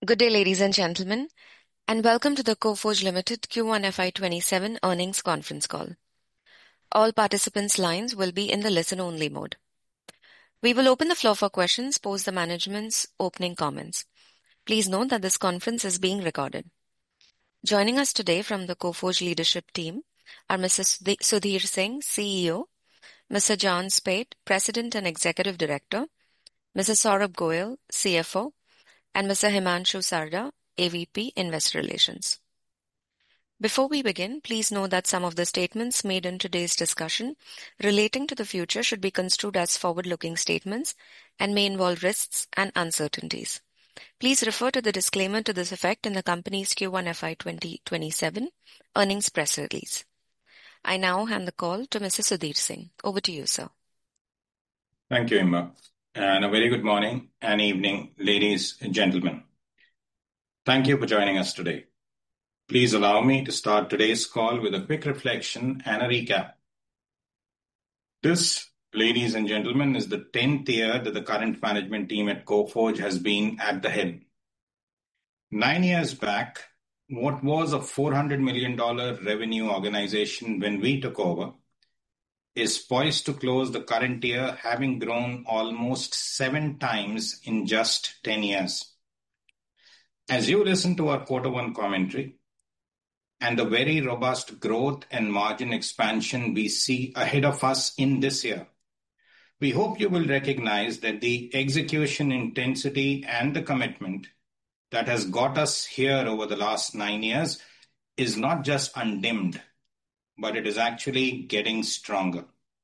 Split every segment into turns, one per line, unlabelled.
Good day, ladies and gentlemen, and welcome to the Coforge Limited Q1 FY27 earnings conference call. All participants' lines will be in the listen-only mode. We will open the floor for questions post the management's opening comments. Please note that this conference is being recorded. Joining us today from the Coforge leadership team are Mr. Sudhir Singh, CEO, Mr. John Speight, President and Executive Director, Mr. Saurabh Goel, CFO, and Mr. Himanshu Sarda, AVP, Investor Relations. Before we begin, please know that some of the statements made in today's discussion relating to the future should be construed as forward-looking statements and may involve risks and uncertainties. Please refer to the disclaimer to this effect in the company's Q1 FY 2027 earnings press release. I now hand the call to Mr. Sudhir Singh. Over to you, sir.
Thank you, Emma. And a very good morning and evening, ladies and gentlemen. Thank you for joining us today. Please allow me to start today's call with a quick reflection and a recap. This, ladies and gentlemen, is the 10th year that the current management team at Coforge has been at the helm. 9 years back, what was a $400 million revenue organization when we took over is poised to close the current year having grown almost 7 times in just 10 years. As you listen to our Q1 commentary and the very robust growth and margin expansion we see ahead of us in this year, we hope you will recognize that the execution intensity and the commitment that has got us here over the last 9 years is not just undimmed, but it is actually getting stronger.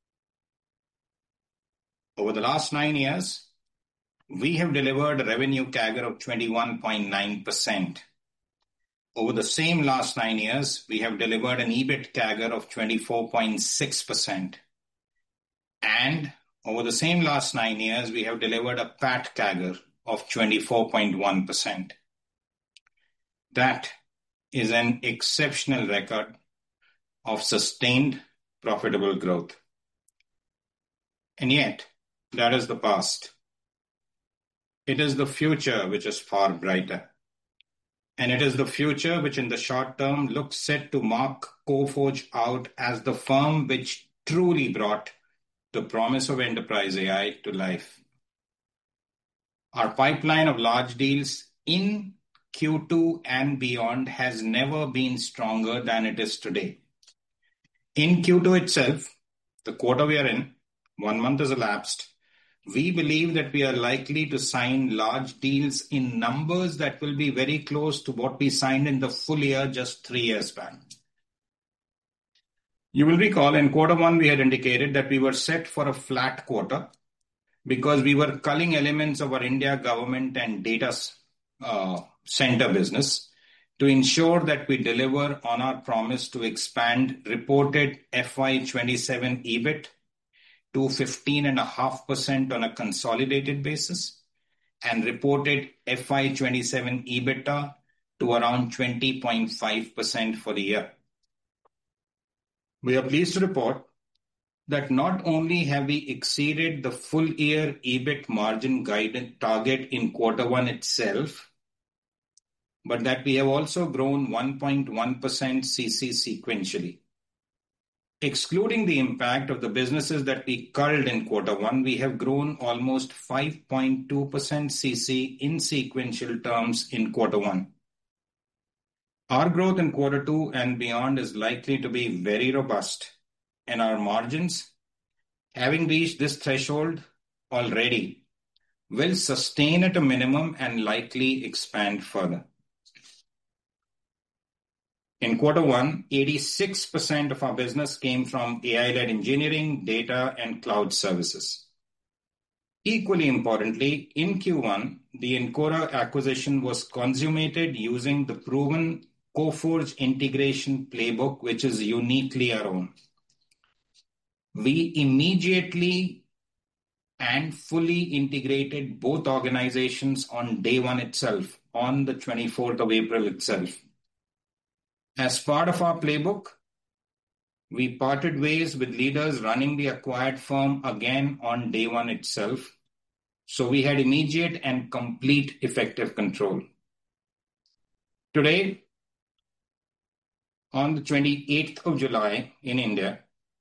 Over the last 9 years, we have delivered a revenue CAGR of 21.9%. Over the same last 9 years, we have delivered an EBIT CAGR of 24.6%. And over the same last 9 years, we have delivered a PAT CAGR of 24.1%. That is an exceptional record of sustained profitable growth. And yet, that is the past. It is the future which is far brighter. And it is the future which in the short term looks set to mark Coforge out as the firm which truly brought the promise of enterprise AI to life. Our pipeline of large deals in Q2 and beyond has never been stronger than it is today. In Q2 itself, the quarter we are in, 1 month has elapsed, we believe that we are likely to sign large deals in numbers that will be very close to what we signed in the full year just 3 years back. You will recall in Q1 we had indicated that we were set for a flat quarter because we were culling elements of our India government and data center business to ensure that we deliver on our promise to expand reported FY27 EBIT to 15.5% on a consolidated basis and reported FY27 EBITDA to around 20.5% for the year. We are pleased to report that not only have we exceeded the full year EBIT margin guidance target in Q1 itself, but that we have also grown 1.1% CC sequentially. Excluding the impact of the businesses that we culled in Q1, we have grown almost 5.2% CC in sequential terms in Q1. Our growth in Q2 and beyond is likely to be very robust, and our margins, having reached this threshold already, will sustain at a minimum and likely expand further. In Q1, 86% of our business came from AI-led engineering, data, and cloud services. Equally importantly, in Q1, the Encora acquisition was consummated using the proven Coforge integration playbook, which is uniquely our own. We immediately and fully integrated both organizations on day one itself, on the 24th of April itself. As part of our playbook, we parted ways with leaders running the acquired firm again on day one itself, so we had immediate and complete effective control. Today, on the 28th of July in India,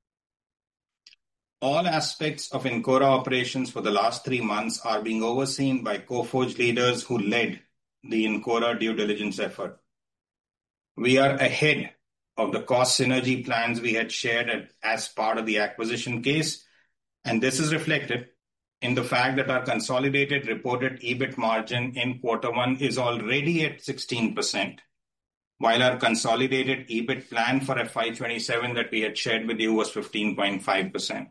all aspects of Encora operations for the last 3 months are being overseen by Coforge leaders who led the Encora due diligence effort. We are ahead of the cost synergy plans we had shared as part of the acquisition case, and this is reflected in the fact that our consolidated reported EBIT margin in Q1 is already at 16%, while our consolidated EBIT plan for FY27 that we had shared with you was 15.5%.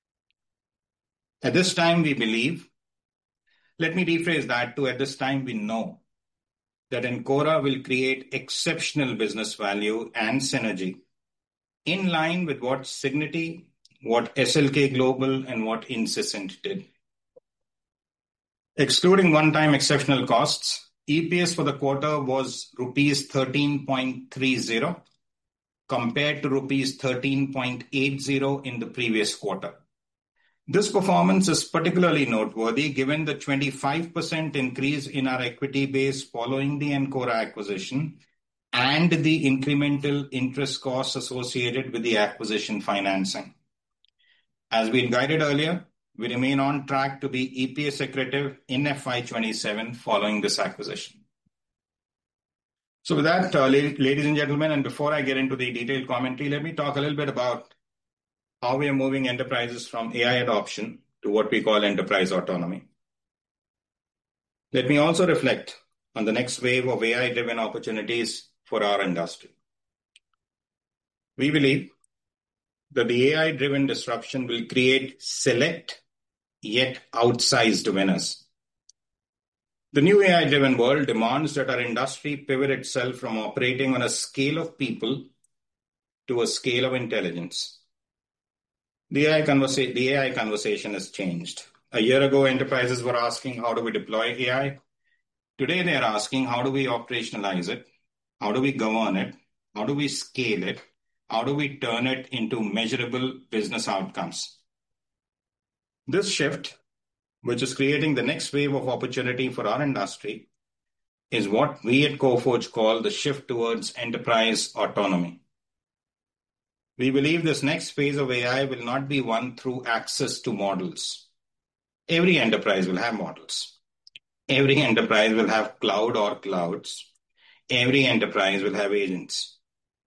At this time, we believe, let me rephrase that to at this time, we know that Encora will create exceptional business value and synergy in line with what Cigniti, what SLK Global, and what Incessant did. Excluding one-time exceptional costs, EPS for the quarter was rupees 13.30 compared to rupees 13.80 in the previous quarter. This performance is particularly noteworthy given the 25% increase in our equity base following the Encora acquisition and the incremental interest costs associated with the acquisition financing. As we guided earlier, we remain on track to be EPS accretive in FY27 following this acquisition. So with that, ladies and gentlemen, and before I get into the detailed commentary, let me talk a little bit about how we are moving enterprises from AI adoption to what we call enterprise autonomy. Let me also reflect on the next wave of AI-driven opportunities for our industry. We believe that the AI-driven disruption will create select yet outsized winners. The new AI-driven world demands that our industry pivot itself from operating on a scale of people to a scale of intelligence. The AI conversation has changed. A year ago, enterprises were asking, how do we deploy AI? Today, they are asking, how do we operationalize it? How do we govern it? How do we scale it? How do we turn it into measurable business outcomes? This shift, which is creating the next wave of opportunity for our industry, is what we at Coforge call the shift towards enterprise autonomy. We believe this next phase of AI will not be won through access to models. Every enterprise will have models. Every enterprise will have cloud or clouds. Every enterprise will have agents.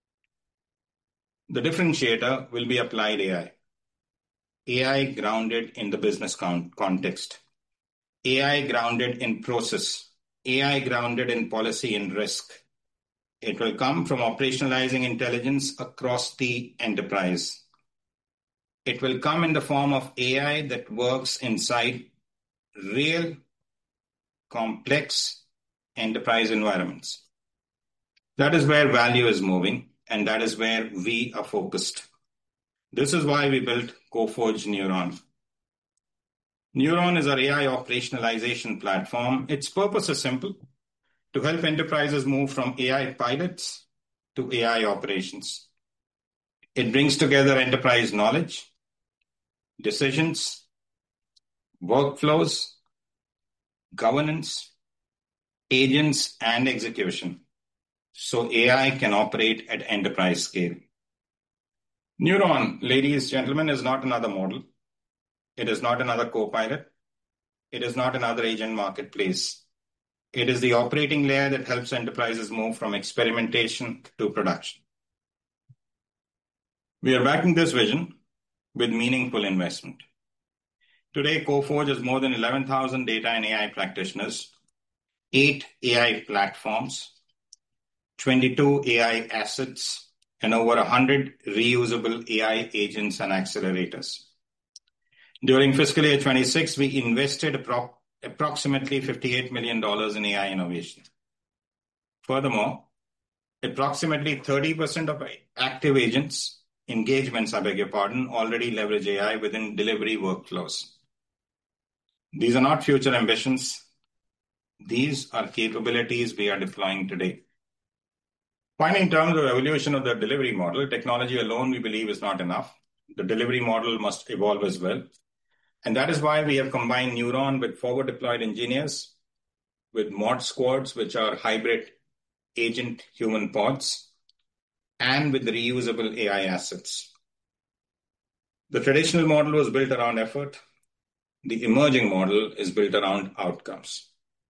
The differentiator will be applied AI. AI grounded in the business context. AI grounded in process. AI grounded in policy and risk. It will come from operationalizing intelligence across the enterprise. It will come in the form of AI that works inside real, complex enterprise environments. That is where value is moving, and that is where we are focused. This is why we built Coforge Neuron. Neuron is our AI operationalization platform. Its purpose is simple: to help enterprises move from AI pilots to AI operations. It brings together enterprise knowledge, decisions, workflows, governance, agents, and execution, so AI can operate at enterprise scale. Neuron, ladies and gentlemen, is not another model. It is not another co-pilot. It is not another agent marketplace. It is the operating layer that helps enterprises move from experimentation to production. We are backing this vision with meaningful investment. Today, Coforge has more than 11,000 data and AI practitioners, 8 AI platforms, 22 AI assets, and over 100 reusable AI agents and accelerators. During fiscal year 26, we invested approximately $58 million in AI innovation. Furthermore, approximately 30% of active engagements, already leverage AI within delivery workflows. These are not future ambitions. These are capabilities we are deploying today. Finally, in terms of evolution of the delivery model, technology alone, we believe, is not enough. The delivery model must evolve as well. And that is why we have combined Neuron with forward-deployed engineers, with mod squads, which are hybrid agent human pods and with reusable AI assets. The traditional model was built around effort. The emerging model is built around outcomes.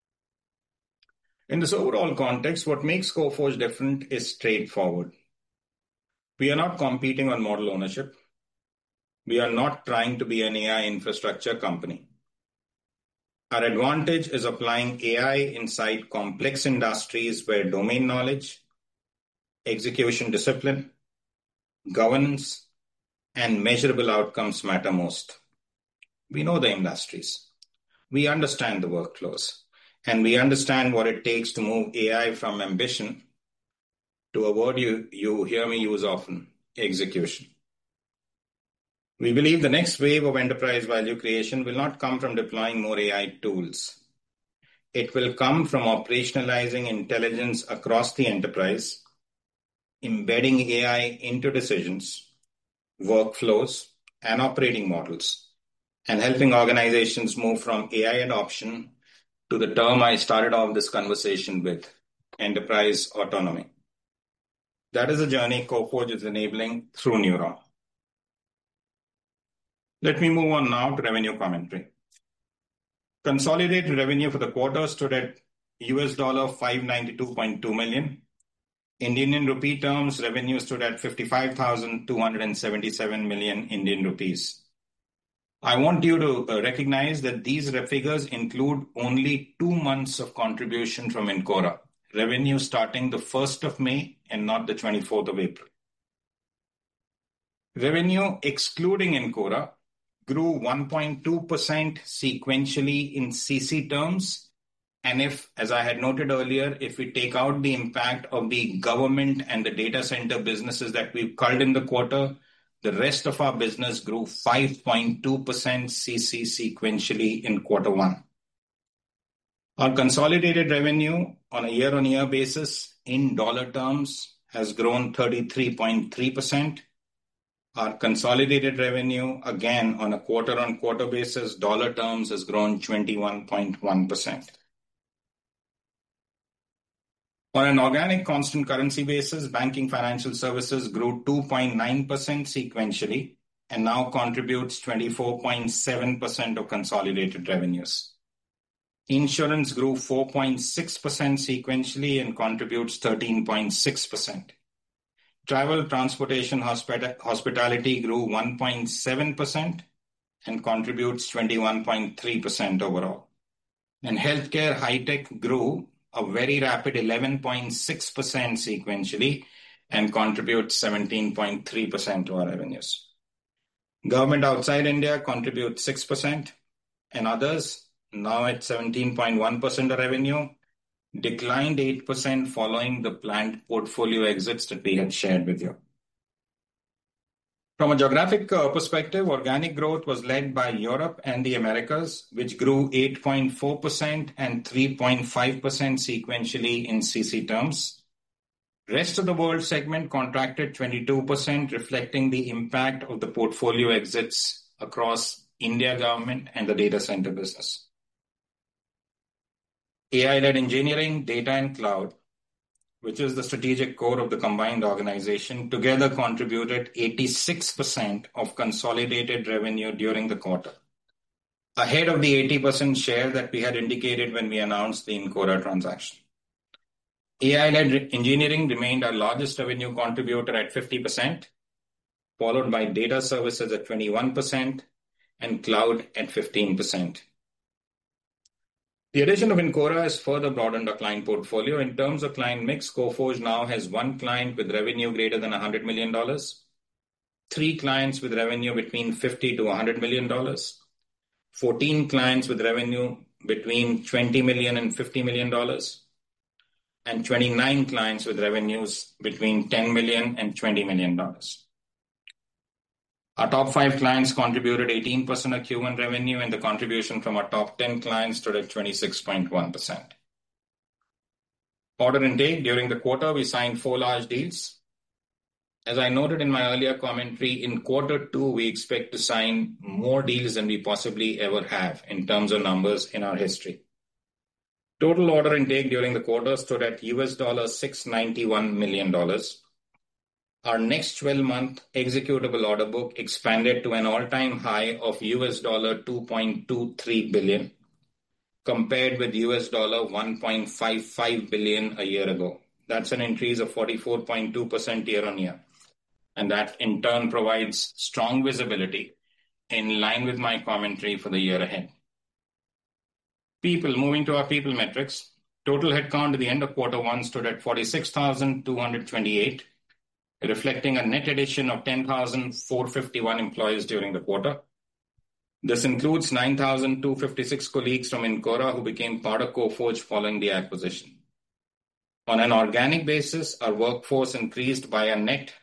In this overall context, what makes Coforge different is straightforward. We are not competing on model ownership. We are not trying to be an AI infrastructure company. Our advantage is applying AI inside complex industries where domain knowledge, execution discipline, governance, and measurable outcomes matter most. We know the industries. We understand the workflows, and we understand what it takes to move AI from ambition to a word you hear me use often, execution. We believe the next wave of enterprise value creation will not come from deploying more AI tools. It will come from operationalizing intelligence across the enterprise, embedding AI into decisions, workflows, and operating models, and helping organizations move from AI adoption to the term I started off this conversation with, enterprise autonomy. That is a journey Coforge is enabling through Neuron. Let me move on now to revenue commentary. Consolidated revenue for the quarter stood at $592.2 million. In Indian rupee terms, revenue stood at 55,277 million Indian rupees. I want you to recognize that these figures include only 2 months of contribution from Encora, revenue starting the 1st of May and not the 24th of April. Revenue excluding Encora grew 1.2% sequentially in CC terms. And if, as I had noted earlier, if we take out the impact of the government and the data center businesses that we've culled in the quarter, the rest of our business grew 5.2% CC sequentially in quarter one. Our consolidated revenue on a year-on-year basis in dollar terms has grown 33.3%. Our consolidated revenue, again, on a quarter-on-quarter basis, dollar terms has grown 21.1%. On an organic constant currency basis, banking financial services grew 2.9% sequentially and now contributes 24.7% of consolidated revenues. Insurance grew 4.6% sequentially and contributes 13.6%. Travel, transportation, hospitality grew 1.7% and contributes 21.3% overall. And healthcare high-tech grew a very rapid 11.6% sequentially and contributes 17.3% to our revenues. Government outside India contributes 6%, and others, now at 17.1% of revenue, declined 8% following the planned portfolio exits that we had shared with you. From a geographic perspective, organic growth was led by Europe and the Americas, which grew 8.4% and 3.5% sequentially in CC terms. Rest of the world segment contracted 22%, reflecting the impact of the portfolio exits across India government and the data center business. AI-led engineering, data, and cloud, which is the strategic core of the combined organization, together contributed 86% of consolidated revenue during the quarter, ahead of the 80% share that we had indicated when we announced the Encora transaction. AI-led engineering remained our largest revenue contributor at 50%, followed by data services at 21% and cloud at 15%. The addition of Encora has further broadened our client portfolio. In terms of client mix, Coforge now has 1 client with revenue greater than $100 million, 3 clients with revenue between $50 to $100 million, 14 clients with revenue between $20 million and $50 million, and 29 clients with revenues between $10 million and $20 million. Our top 5 clients contributed 18% of Q1 revenue, and the contribution from our top 10 clients stood at 26.1%. Order intake during the quarter, we signed 4 large deals. As I noted in my earlier commentary, in quarter 2, we expect to sign more deals than we possibly ever have in terms of numbers in our history. Total order intake during the quarter stood at $691 million. Our next 12-month executable order book expanded to an all-time high of $2.23 billion, compared with $1.55 billion a year ago. That's an increase of 44.2% year-on-year. And that in turn provides strong visibility in line with my commentary for the year ahead. Moving to our people metrics. Total headcount at the end of Q1 stood at 46,228, reflecting a net addition of 10,451 employees during the quarter. This includes 9,256 colleagues from Encora who became part of Coforge following the acquisition. On an organic basis, our workforce increased by a net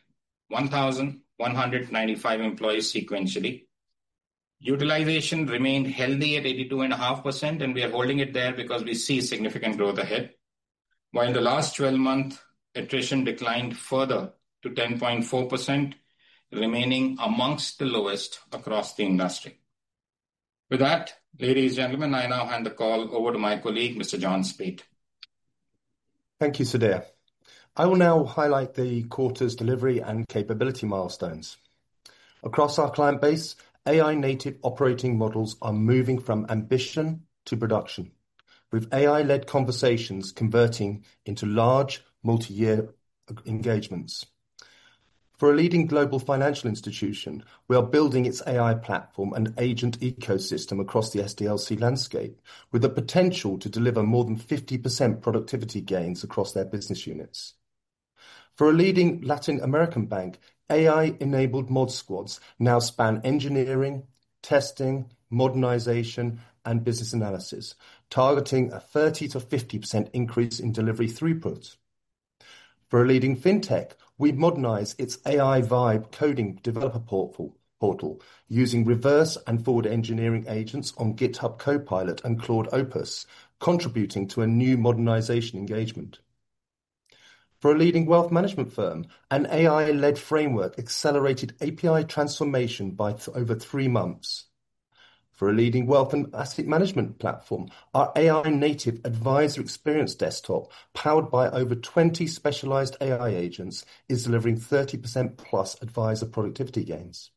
1,195 employees sequentially. Utilization remained healthy at 82.5%, and we are holding it there because we see significant growth ahead. While the last 12-month attrition declined further to 10.4%, remaining amongst the lowest across the industry. With that, ladies and gentlemen, I now hand the call over to my colleague, Mr. John Speight.
Thank you, Sudhir. I will now highlight the quarter's delivery and capability milestones. Across our client base, AI-native operating models are moving from ambition to production, with AI-led conversations converting into large, multi-year engagements. For a leading global financial institution, we are building its AI platform and agent ecosystem across the SDLC landscape, with the potential to deliver more than 50% productivity gains across their business units. For a leading Latin American bank, AI-enabled mod squads now span engineering, testing, modernization, and business analysis, targeting a 30 to 50% increase in delivery throughput. For a leading fintech, we modernize its AI Vibe coding developer portal using reverse and forward engineering agents on GitHub Copilot and Claude Opus, contributing to a new modernization engagement. For a leading wealth management firm, an AI-led framework accelerated API transformation by over 3 months. For a leading wealth and asset management platform, our AI-native advisor experience desktop, powered by over 20 specialized AI agents, is delivering 30% plus advisor productivity gains.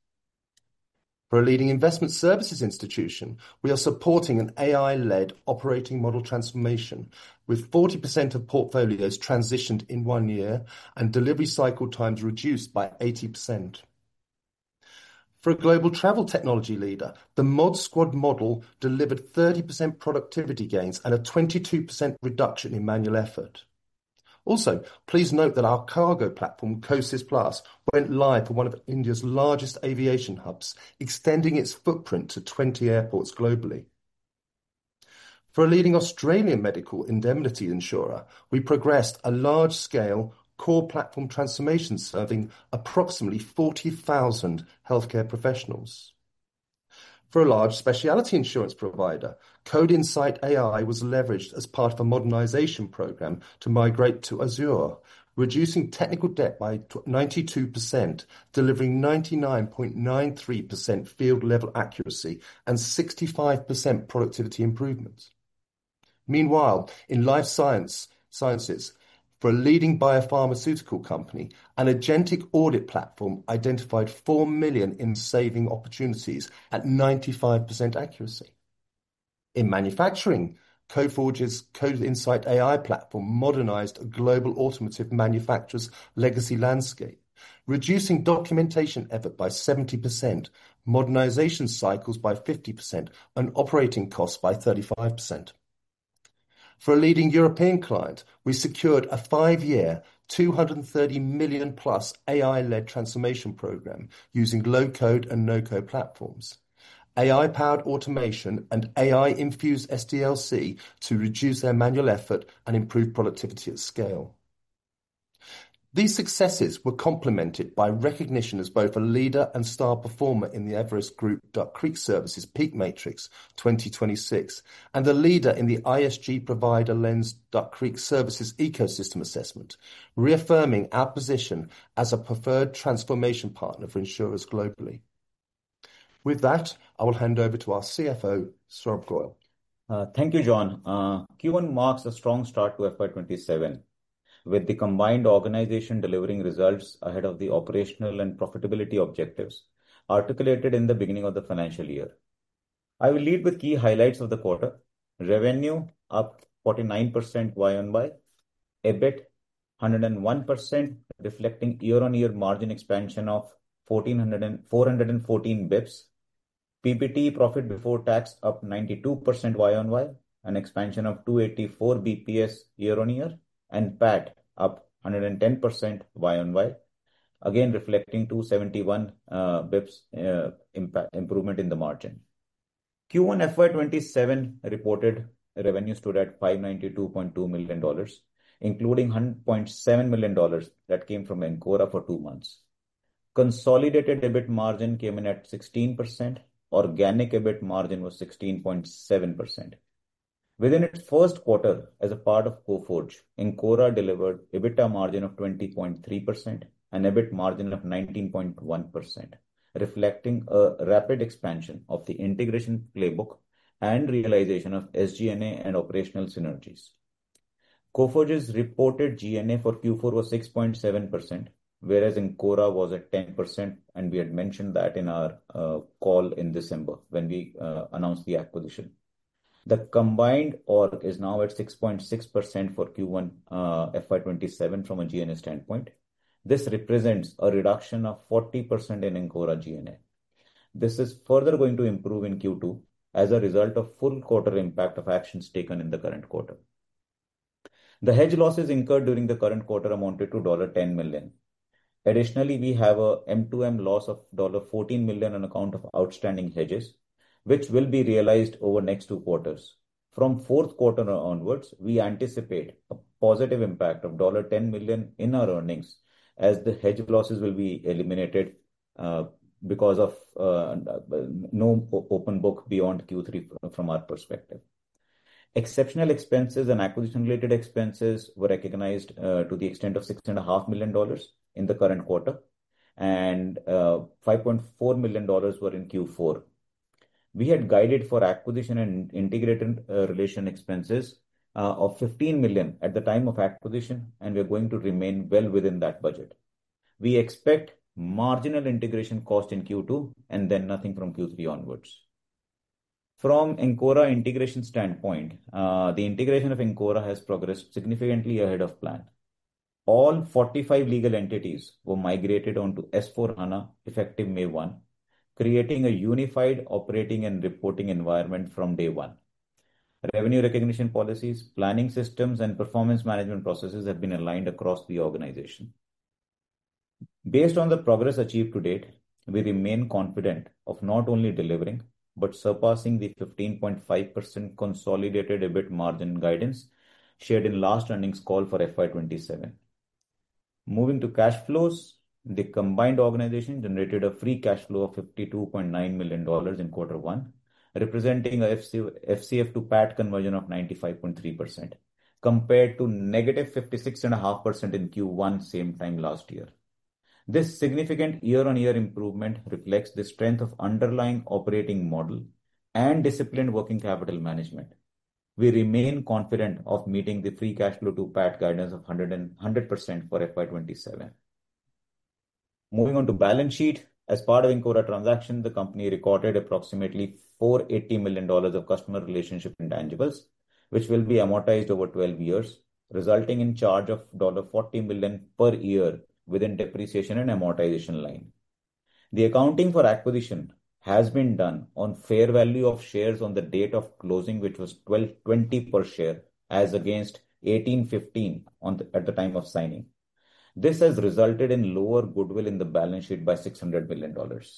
For a leading investment services institution, we are supporting an AI-led operating model transformation, with 40% of portfolios transitioned in 1 year and delivery cycle times reduced by 80%. For a global travel technology leader, the Mod Squad model delivered 30% productivity gains and a 22% reduction in manual effort. Also, please note that our cargo platform, Cosis Plus, went live for one of India's largest aviation hubs, extending its footprint to 20 airports globally. For a leading Australian medical indemnity insurer, we progressed a large-scale core platform transformation serving approximately 40,000 healthcare professionals. For a large specialty insurance provider, Code Insight AI was leveraged as part of a modernization program to migrate to Azure, reducing technical debt by 92%, delivering 99.93% field-level accuracy and 65% productivity improvements. Meanwhile, in life sciences, for a leading biopharmaceutical company, an agentic audit platform identified 4 million in saving opportunities at 95% accuracy. In manufacturing, Coforge's Code Insight AI platform modernized a global automotive manufacturer's legacy landscape, reducing documentation effort by 70%, modernization cycles by 50%, and operating costs by 35%. For a leading European client, we secured a 5-year, 230 million plus AI-led transformation program using low-code and no-code platforms, AI-powered automation, and AI-infused SDLC to reduce their manual effort and improve productivity at scale. These successes were complemented by recognition as both a leader and star performer in the Everest Group Duck Creek Services PEAK Matrix 2026 and a leader in the ISG Provider Lens Duck Creek Services Ecosystem Assessment, reaffirming our position as a preferred transformation partner for insurers globally. With that, I will hand over to our CFO, Saurabh Goel.
Thank you, John. Q1 marks a strong start to FY27, with the combined organization delivering results ahead of the operational and profitability objectives articulated in the beginning of the financial year. I will lead with key highlights of the quarter. Revenue up 49% Y-on-Y, EBIT 101%, reflecting year-on-year margin expansion of 414 bips. PBT, profit before tax, up 92% Y-on-Y, an expansion of 284 BPS year-on-year, and PAT up 110% Y-on-Y, again reflecting 271 bips improvement in the margin. Q1 FY27 reported revenue stood at $592.2 million, including $100.7 million that came from Encora for 2 months. Consolidated EBIT margin came in at 16%. Organic EBIT margin was 16.7%. Within its first quarter as a part of Coforge, Encora delivered EBITDA margin of 20.3% and EBIT margin of 19.1%, reflecting a rapid expansion of the integration playbook and realization of SG&A and operational synergies. Coforge's reported G&A for Q4 was 6.7%, whereas Encora was at 10%, and we had mentioned that in our call in December when we announced the acquisition. The combined org is now at 6.6% for Q1 FY27 from a G&A standpoint. This represents a reduction of 40% in Encora G&A. This is further going to improve in Q2 as a result of full quarter impact of actions taken in the current quarter. The hedge losses incurred during the current quarter amounted to $10 million. Additionally, we have a M2M loss of $14 million on account of outstanding hedges, which will be realized over next 2 quarters. From fourth quarter onwards, we anticipate a positive impact of $10 million in our earnings as the hedge losses will be eliminated because of no open book beyond Q3 from our perspective. Exceptional expenses and acquisition-related expenses were recognized to the extent of $6.5 million in the current quarter, and $5.4 million were in Q4. We had guided for acquisition and integrated relation expenses of $15 million at the time of acquisition, and we're going to remain well within that budget. We expect marginal integration cost in Q2 and then nothing from Q3 onwards. From Encora integration standpoint, the integration of Encora has progressed significantly ahead of plan. All 45 legal entities were migrated onto S/4HANA effective May 1, creating a unified operating and reporting environment from day one. Revenue recognition policies, planning systems, and performance management processes have been aligned across the organization. Based on the progress achieved to date, we remain confident of not only delivering but surpassing the 15.5% consolidated EBIT margin guidance shared in last earnings call for FY27. Moving to cash flows, the combined organization generated a free cash flow of $52.9 million in Q1, representing a FCF to PAT conversion of 95.3%, compared to negative 56.5% in Q1 same time last year. This significant year-on-year improvement reflects the strength of underlying operating model and disciplined working capital management. We remain confident of meeting the free cash flow to PAT guidance of 100% for FY27. Moving on to balance sheet, as part of Encora transaction, the company recorded approximately $480 million of customer relationship intangibles, which will be amortized over 12 years, resulting in charge of $40 million per year within depreciation and amortization line. The accounting for acquisition has been done on fair value of shares on the date of closing, which was $12.20 per share, as against $18.15 at the time of signing. This has resulted in lower goodwill in the balance sheet by $600 million.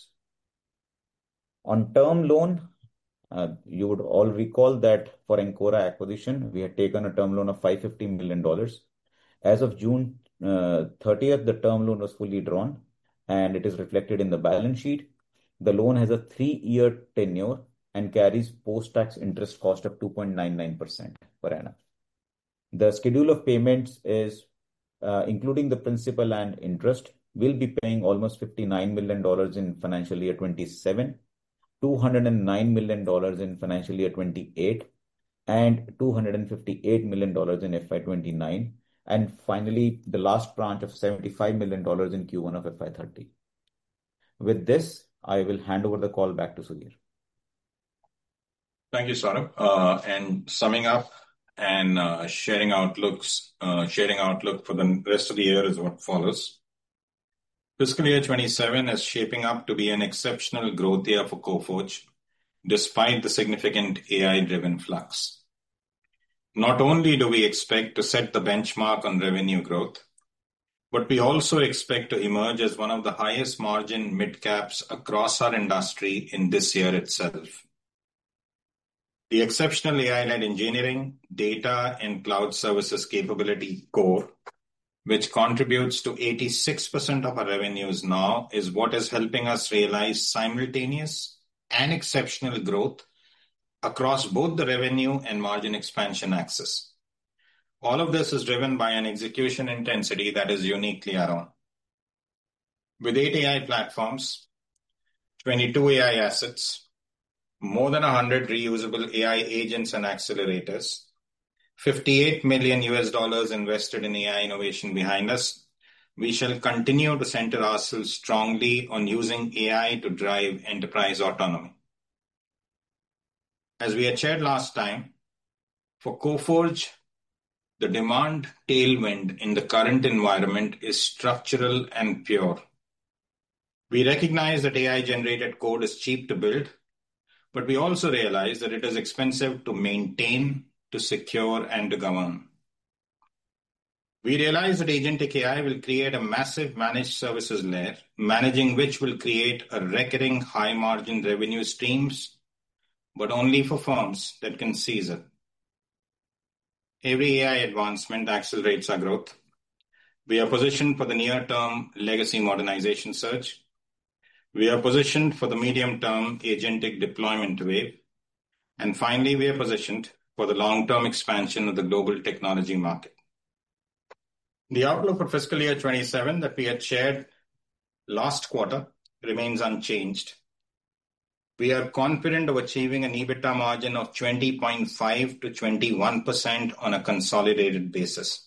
On term loan, you would all recall that for Encora acquisition, we had taken a term loan of $550 million. As of June 30th, the term loan was fully drawn and it is reflected in the balance sheet. The loan has a 3-year tenure and carries post-tax interest cost of 2.99% per annum. The schedule of payments is, including the principal and interest, will be paying almost $59 million in financial year 27, $209 million in financial year 28, and $258 million in FY29. And finally, the last tranche of $75 million in Q1 of FY30. With this, I will hand over the call back to Sudhir.
Thank you, Saurabh. And summing up and sharing outlook for the rest of the year is what follows. Fiscal year 27 is shaping up to be an exceptional growth year for Coforge, despite the significant AI-driven flux. Not only do we expect to set the benchmark on revenue growth, but we also expect to emerge as one of the highest margin mid-caps across our industry in this year itself. The exceptional AI-led engineering, data, and cloud services capability core, which contributes to 86% of our revenues now, is what is helping us realize simultaneous and exceptional growth across both the revenue and margin expansion axis. All of this is driven by an execution intensity that is uniquely our own. With 8 AI platforms, 22 AI assets, more than 100 reusable AI agents and accelerators, $58 million invested in AI innovation behind us, we shall continue to center ourselves strongly on using AI to drive enterprise autonomy. As we had shared last time, for Coforge, the demand tailwind in the current environment is structural and pure. We recognize that AI-generated code is cheap to build, but we also realize that it is expensive to maintain, to secure, and to govern. We realize that agentic AI will create a massive managed services layer, managing which will create a recurring high-margin revenue streams, but only for firms that can seize it. Every AI advancement accelerates our growth. We are positioned for the near-term legacy modernization surge. We are positioned for the medium-term agentic deployment wave. And finally, we are positioned for the long-term expansion of the global technology market. The outlook for fiscal year 27 that we had shared last quarter remains unchanged. We are confident of achieving an EBITDA margin of 20.5 to 21% on a consolidated basis.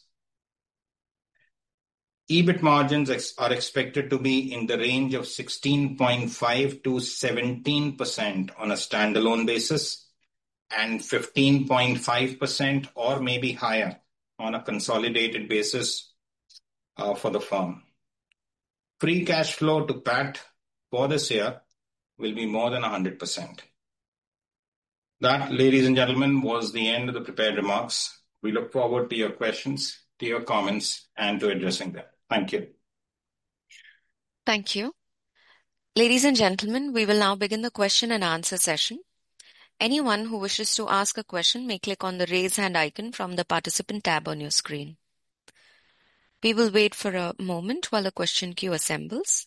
EBIT margins are expected to be in the range of 16.5 to 17% on a standalone basis and 15.5% or maybe higher on a consolidated basis for the firm. Free cash flow to PAT for this year will be more than 100%. That, ladies and gentlemen, was the end of the prepared remarks. We look forward to your questions, to your comments, and to addressing them. Thank you.
Thank you. Ladies and gentlemen, we will now begin the question and answer session. Anyone who wishes to ask a question may click on the raise hand icon from the participant tab on your screen. We will wait for a moment while the question queue assembles.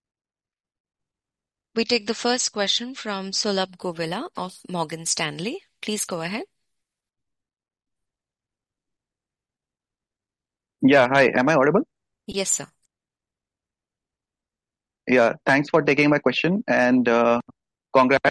We take the first question from Sulabh Govila of Morgan Stanley. Please go ahead.
Yeah, hi. Am I audible?
Yes, sir.
Yeah, thanks for taking my question and congrats.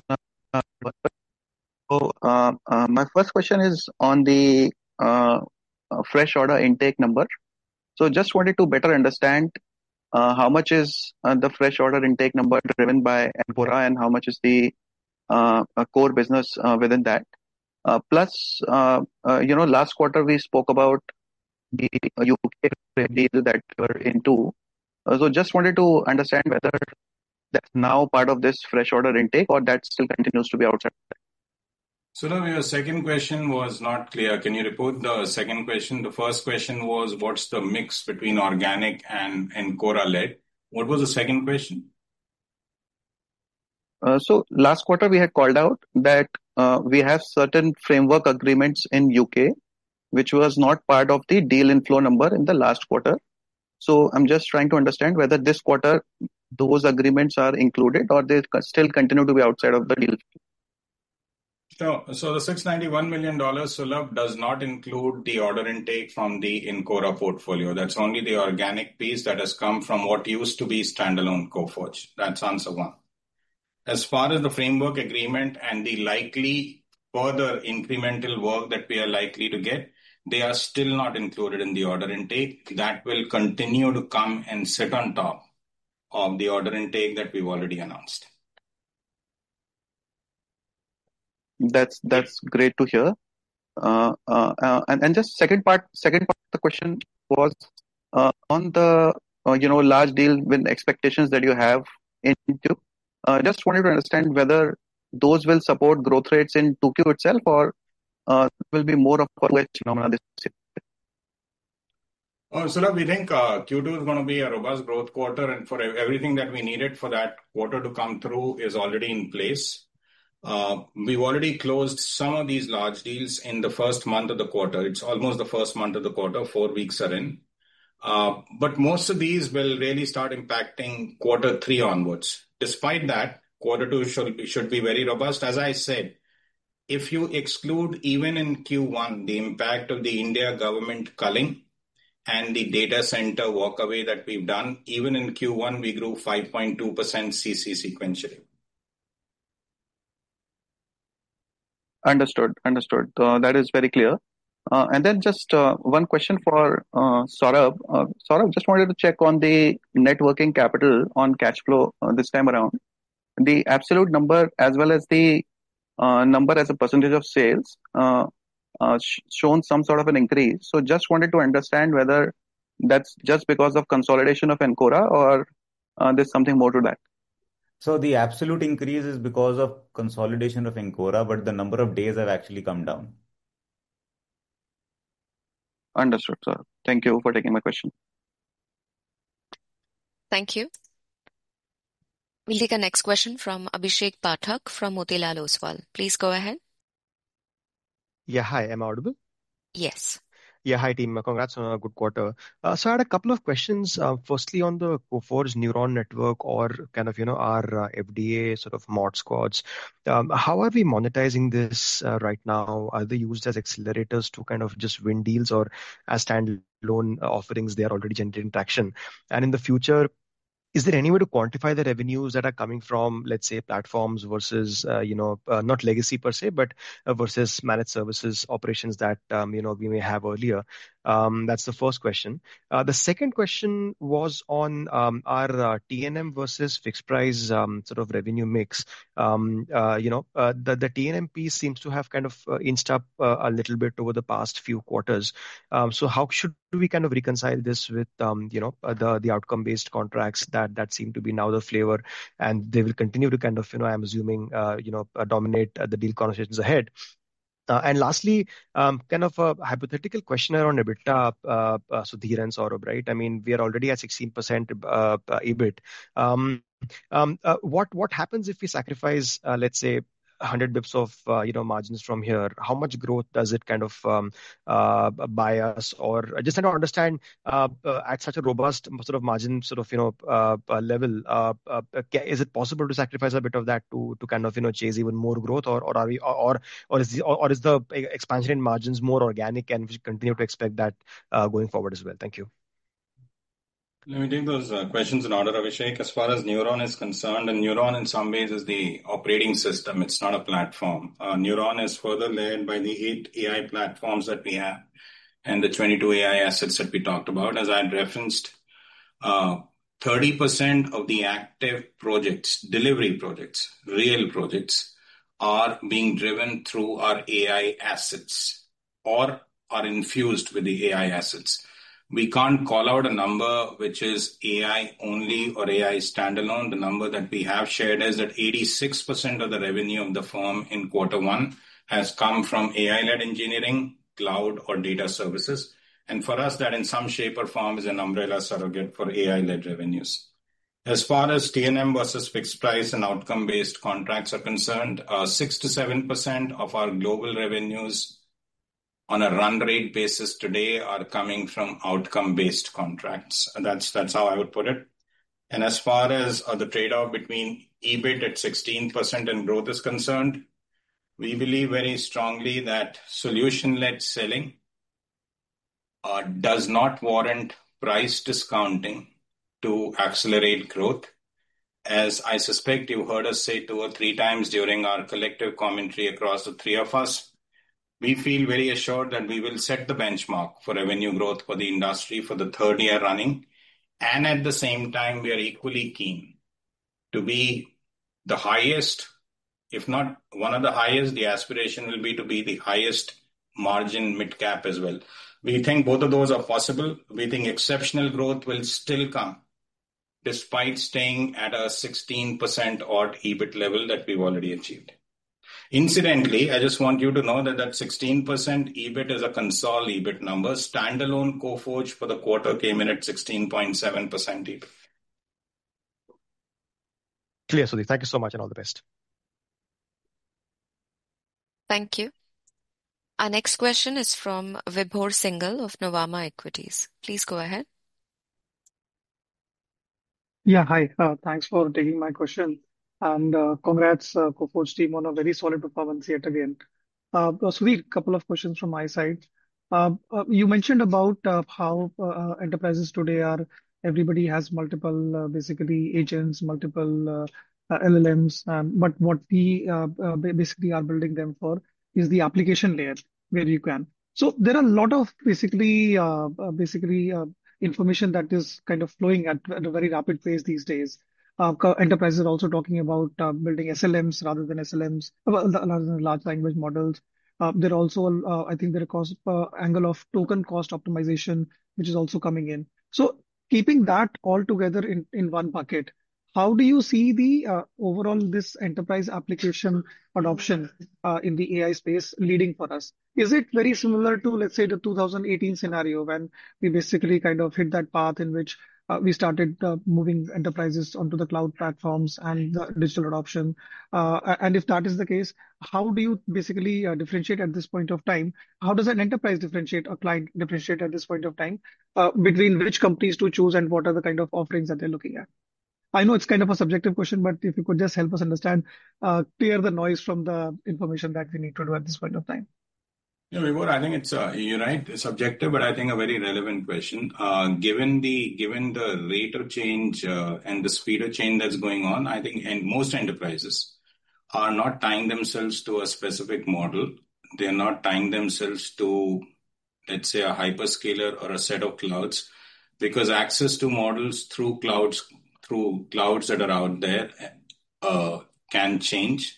So, my first question is on the fresh order intake number. So, just wanted to better understand how much is the fresh order intake number driven by Encora and how much is the core business within that. Plus, last quarter we spoke about the UK deal that we're into. So, just wanted to understand whether that's now part of this fresh order intake or that still continues to be outside.
Sulabh, your second question was not clear. Can you repeat the second question? The first question was, what's the mix between organic and Encora-led? What was the second question?
So last quarter we had called out that we have certain framework agreements in UK, which was not part of the deal inflow number in the last quarter. So I'm just trying to understand whether this quarter those agreements are included or they still continue to be outside of the deal.
Sure. So the $691 million, Sulabh, does not include the order intake from the Encora portfolio. That's only the organic piece that has come from what used to be standalone Coforge. That's answer one. As far as the framework agreement and the likely further incremental work that we are likely to get, they are still not included in the order intake. That will continue to come and sit on top of the order intake that we've already announced.
That's great to hear. And just second part of the question was on the large deal win expectations that you have into. Just wanted to understand whether those will support growth rates in 2Q itself, or will be more of a 2H phenomenon this year.
So we think Q2 is going to be a robust growth quarter, and for everything that we needed for that quarter to come through is already in place. We've already closed some of these large deals in the first month of the quarter. It's almost the first month of the quarter, 4 weeks are in. But most of these will really start impacting quarter 3 onwards. Despite that, quarter 2 should be very robust. As I said, if you exclude even in Q1 the impact of the India government culling and the data center walkaway that we've done, even in Q1 we grew 5.2% CC sequentially.
Understood. That is very clear. And then just one question for Saurabh. Saurabh, just wanted to check on the net working capital on cash flow this time around. The absolute number as well as the number as a percentage of sales shown some sort of an increase. So just wanted to understand whether that's just because of consolidation of Encora, or there's something more to that.
So the absolute increase is because of consolidation of Encora, but the number of days have actually come down.
Understood, sir. Thank you for taking my question.
Thank you. We'll take a next question from Abhishek Pathak from Motilal Oswal. Please go ahead.
Yeah, hi. Am I audible?
Yes.
Yeah, hi team. Congrats on a good quarter. So I had a couple of questions. Firstly, on the Coforge Neuron Network, or kind of, our FDA sort of mod squads. How are we monetizing this right now? Are they used as accelerators to kind of just win deals, or as standalone offerings, they are already generating traction? And in the future, is there any way to quantify the revenues that are coming from, let's say, platforms versus, not legacy per se, but versus managed services operations that, we may have earlier? That's the first question. The second question was on our T&M versus fixed price sort of revenue mix. The T&M piece seems to have kind of inched up a little bit over the past few quarters. So how should we kind of reconcile this with the outcome-based contracts that seem to be now the flavor, and they will continue to kind of, I'm assuming, dominate the deal conversations ahead? And lastly, kind of a hypothetical question around EBITDA, Sudhir and Saurabh, right? I mean, we are already at 16% EBIT. What happens if we sacrifice, let's say, 100 bips of margins from here? How much growth does it kind of buy us? Or just trying to understand at such a robust sort of margin sort of level, is it possible to sacrifice a bit of that to kind of chase even more growth, or is the expansion in margins more organic, and we continue to expect that going forward as well? Thank you.
Let me take those questions in order, Abhishek. As far as Neuron is concerned, and Neuron in some ways is the operating system, it's not a platform. Neuron is further led by the 8 AI platforms that we have and the 22 AI assets that we talked about. As I had referenced, 30% of the active projects, delivery projects, real projects, are being driven through our AI assets or are infused with the AI assets. We can't call out a number which is AI only or AI standalone. The number that we have shared is that 86% of the revenue of the firm in quarter 1 has come from AI-led engineering, cloud, or data services. And for us, that in some shape or form is an umbrella surrogate for AI-led revenues. As far as T&M versus fixed price and outcome-based contracts are concerned, 6 to 7% of our global revenues on a run rate basis today are coming from outcome-based contracts. That's how I would put it. And as far as the trade-off between EBIT at 16% and growth is concerned, we believe very strongly that solution-led selling does not warrant price discounting to accelerate growth. as I suspect you heard us say 2 or 3 times during our collective commentary across the three of us, we feel very assured that we will set the benchmark for revenue growth for the industry for the third year running. And at the same time, we are equally keen to be the highest, if not one of the highest. The aspiration will be to be the highest margin mid-cap as well. We think both of those are possible. We think exceptional growth will still come despite staying at a 16% odd EBIT level that we've already achieved. Incidentally, I just want you to know that 16% EBIT is a consol EBIT number. Standalone Coforge for the quarter came in at 16.7% EBIT.
Clear, Sudhir. Thank you so much and all the best.
Thank you. Our next question is from Vibhor Singhal of Nuvama Equities. Please go ahead.
Yeah, hi. Thanks for taking my question. And congrats, Coforge team, on a very solid performance yet again. Sudhir, a couple of questions from my side. You mentioned about how enterprises today everybody has multiple basically agents, multiple LLMs. But what we basically are building them for is the application layer where you can. So there are a lot of basically information that is kind of flowing at a very rapid pace these days. Enterprises are also talking about building SLMs rather than SLMs, rather than large language models. There also, I think, there is angle of token cost optimization, which is also coming in. So keeping that all together in one bucket, how do you see the overall this enterprise application adoption in the AI space leading for us? Is it very similar to, let's say, the 2018 scenario when we basically kind of hit that path in which we started moving enterprises onto the cloud platforms and the digital adoption? And if that is the case, how do you basically differentiate at this point of time? How does an enterprise differentiate, a client differentiate at this point of time between which companies to choose and what are the kind of offerings that they're looking at? I know it's kind of a subjective question, but if you could just help us understand, clear the noise from the information that we need to do at this point of time.
Yeah, Vibhor, I think you're right, it's subjective, but I think a very relevant question. Given the rate of change and the speed of change that's going on, I think and most enterprises are not tying themselves to a specific model. They're not tying themselves to, let's say, a hyperscaler or a set of clouds, because access to models through clouds that are out there can change,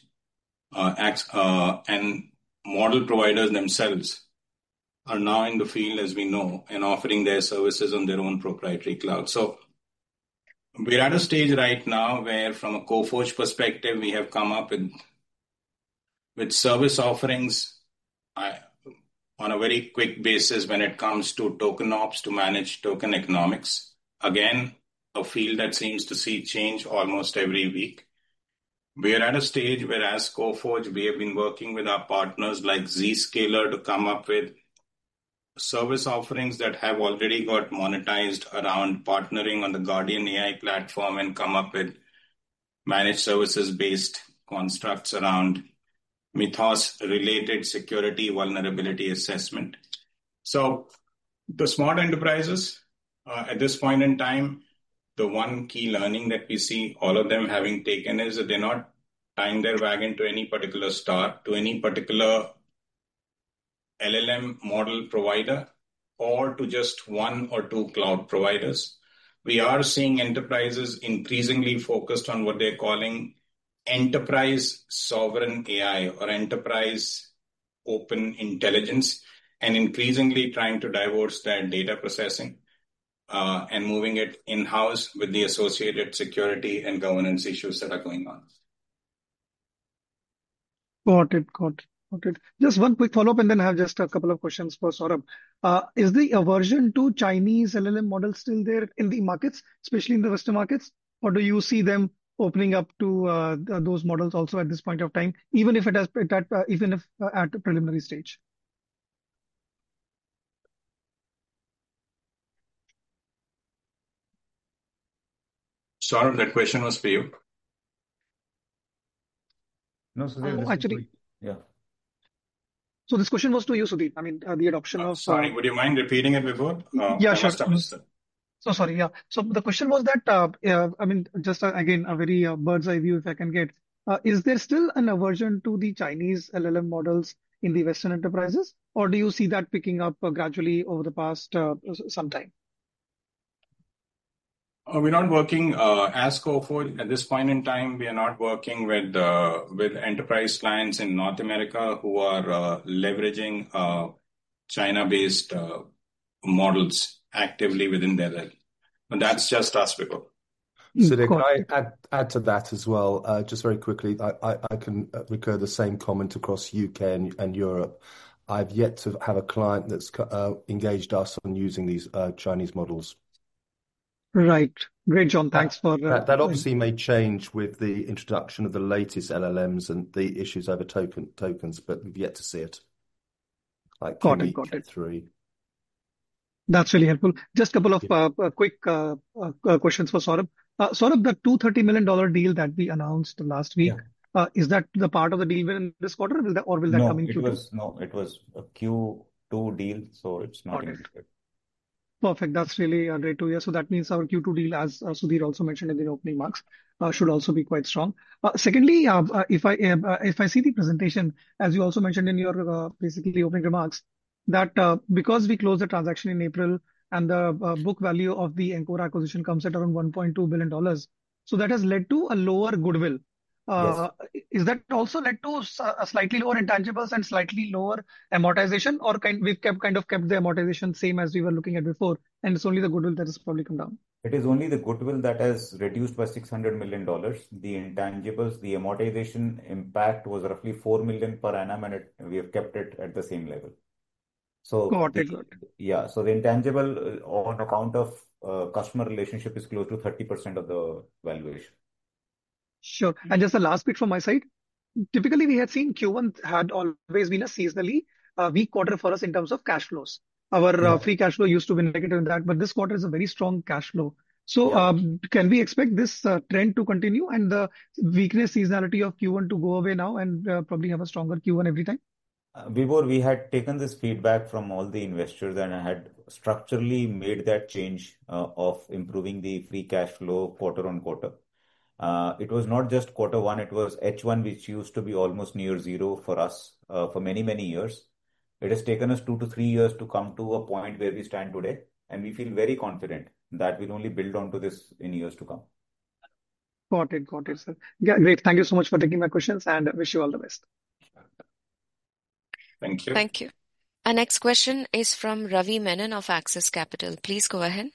and model providers themselves are now in the field, as we know, and offering their services on their own proprietary cloud. So we're at a stage right now where, from a Coforge perspective, we have come up with service offerings on a very quick basis when it comes to token ops to manage token economics. Again, a field that seems to see change almost every week. We are at a stage where, as Coforge, we have been working with our partners like Zscaler to come up with service offerings that have already got monetized around partnering on the Guardian AI platform and come up with managed services-based constructs around Mythos-related security vulnerability assessment. So the smart enterprises, at this point in time, the one key learning that we see all of them having taken is that they're not tying their wagon to any particular star, to any particular LLM model provider, or to just one or two cloud providers. We are seeing enterprises increasingly focused on what they're calling enterprise sovereign AI or enterprise open intelligence, and increasingly trying to divorce their data processing and moving it in-house with the associated security and governance issues that are going on.
Got it. Just one quick follow-up, and then I have just a couple of questions for Saurabh. Is the aversion to Chinese LLM models still there in the markets, especially in the Western markets? Or do you see them opening up to those models also at this point of time, even if at a preliminary stage?
Saurabh, that question was for you.
No, Sudhir,
actually,
yeah.
So this question was to you, Sudhir. I mean, the adoption of.
Sorry, would you mind repeating it before?
Yeah,
I
sure.
must have missed it.
So sorry, yeah. So the question was that, I mean, just again, a very bird's eye view, if I can get, is there still an aversion to the Chinese LLM models in the Western enterprises, or do you see that picking up gradually over the past some time?
We're not working as Coforge at this point in time. We are not working with enterprise clients in North America who are leveraging China-based models actively within their realm. But that's just us, Vipul.
Sudhir,
Got
can
it.
I add to that as well? Just very quickly, I can recur the same comment across UK and Europe. I've yet to have a client that's engaged us on using these Chinese models.
Right. Great, John.
That,
Thanks for
that obviously may change with the introduction of the latest LLMs and the issues over tokens, but we've yet to see it. Like
got it.
QE,
Got it.
Q3.
That's really helpful. Just a couple of
Yeah.
quick questions for Saurabh. Saurabh, the $230 million deal that we announced last week, is that the part of the deal within this quarter, or will that come in Q2?
It was a Q2 deal, so it's not
Got it.
included.
Perfect. That's really great to hear. So that means our Q2 deal, as Sudhir also mentioned in the opening remarks, should also be quite strong. Secondly, if I see the presentation, as you also mentioned in your basically opening remarks, that because we closed the transaction in April and the book value of the Encora acquisition comes at around $1.2 billion, so that has led to a lower goodwill.
Yes.
Is that also led to a slightly lower intangibles and slightly lower amortization, or we've kept the amortization same as we were looking at before, and it's only the goodwill that has probably come down?
It is only the goodwill that has reduced by $600 million. The intangibles, the amortization impact was roughly $4 million per annum, and we have kept it at the same level. So
Got it.
so the intangible on account of customer relationship is close to 30% of the valuation.
Sure. And just the last bit from my side. Typically, we had seen Q1 had always been a seasonally weak quarter for us in terms of cash flows. Our free cash flow used to be negative in that, but this quarter is a very strong cash flow. So can we expect this trend to continue and the weakness seasonality of Q1 to go away now and probably have a stronger Q1 every time?
Before we had taken this feedback from all the investors and had structurally made that change of improving the free cash flow quarter on quarter. It was not just quarter one, it was H1, which used to be almost near zero for us for many, many years. It has taken us 2 to 3 years to come to a point where we stand today, and we feel very confident that we'll only build onto this in years to come.
Got it, sir. Yeah, great. Thank you so much for taking my questions and wish you all the best.
Thank you.
Thank you. Our next question is from Ravi Menon of Axis Capital. Please go ahead.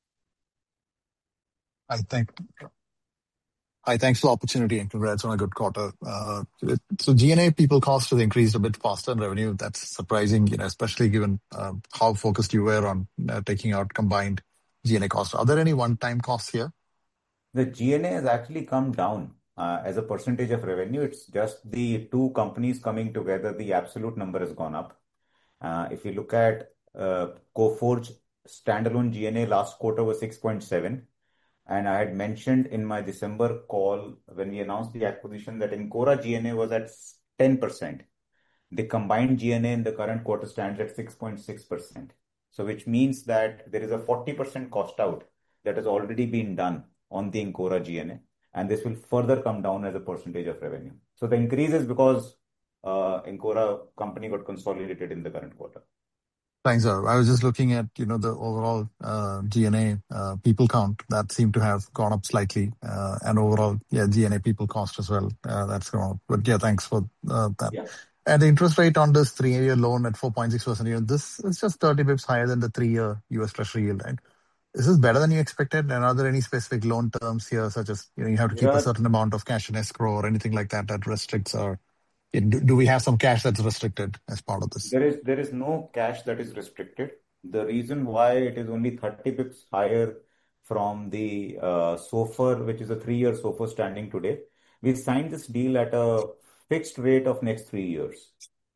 Hi, thanks for the opportunity and congrats on a good quarter. So G&A people cost has increased a bit faster than revenue. That's surprising, especially given how focused you were on taking out combined G&A costs. Are there any one-time costs here?
The G&A has actually come down as a percentage of revenue. It's just the two companies coming together, the absolute number has gone up. If you look at Coforge standalone G&A last quarter was 6.7. And I had mentioned in my December call when we announced the acquisition that Encora G&A was at 10%. The combined G&A in the current quarter stands at 6.6%. So which means that there is a 40% cost out that has already been done on the Encora G&A. And this will further come down as a percentage of revenue. So the increase is because Encora company got consolidated in the current quarter.
Thanks, sir. I was just looking at, the overall G&A people count that seemed to have gone up slightly. And overall, G&A people cost as well. That's gone up. But thanks for that.
Yeah.
And the interest rate on this 3-year loan at 4.6%, this is just 30 bips higher than the 3-year US Treasury yield, right? Is this better than you expected? And are there any specific loan terms here, such as, you have to keep a certain amount of cash in escrow or anything like that restricts or do we have some cash that's restricted as part of this?
There is no cash that is restricted. The reason why it is only 30 pips higher from the SOFR, which is a 3-year SOFR standing today. We signed this deal at a fixed rate of next 3 years.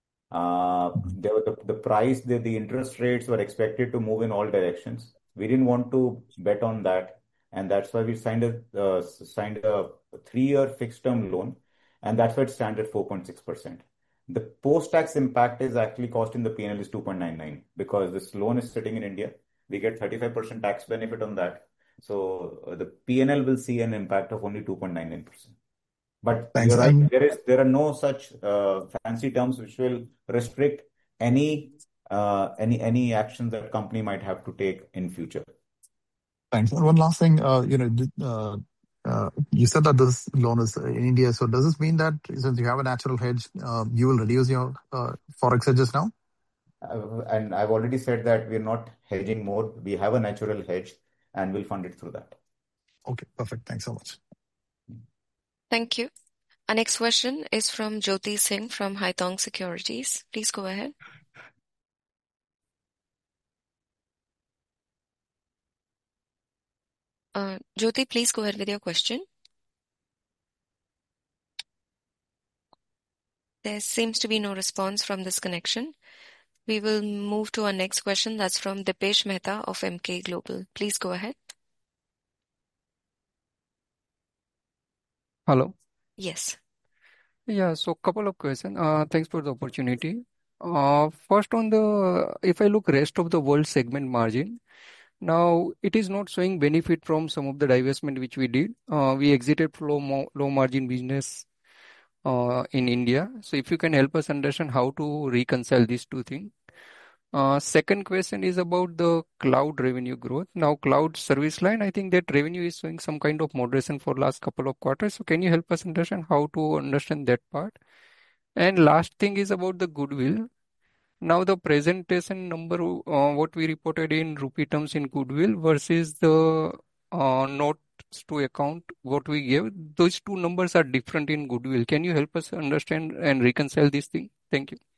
The price, the interest rates were expected to move in all directions. We didn't want to bet on that, and that's why we signed a 3-year fixed term loan. And that's why it stands at 4.6%. The post-tax impact is actually cost in the P&L is 2.99 because this loan is sitting in India we get 35% tax benefit on that. So the P&L will see an impact of only 2.99%. But
Thanks.
you're right, there are no such fancy terms which will restrict any action that company might have to take in future.
Thanks. And one last thing, you said that this loan is in India. So does this mean that since you have a natural hedge, you will reduce your forex hedges now?
And I've already said that we're not hedging more. We have a natural hedge and we'll fund it through that.
Okay, perfect. Thanks so much.
Thank you. Our next question is from Jyoti Singh from Haitong Securities. Please go ahead. Jyoti, please go ahead with your question. There seems to be no response from this connection. We will move to our next question. That's from Dipesh Mehta of Emkay Global. Please go ahead.
Hello.
Yes.
Yeah, so couple of questions. Thanks for the opportunity. First if I look rest of the world segment margin, now it is not showing benefit from some of the divestment which we did. We exited low margin business in India. So if you can help us understand how to reconcile these two things. Second question is about the cloud revenue growth. Now, cloud service line, I think that revenue is showing some kind of moderation for last couple of quarters. So can you help us understand how to understand that part? And last thing is about the goodwill. Now, the presentation number, what we reported in rupee terms in goodwill versus the notes to account, what we gave, those two numbers are different in goodwill. Can you help us understand and reconcile this thing? Thank you.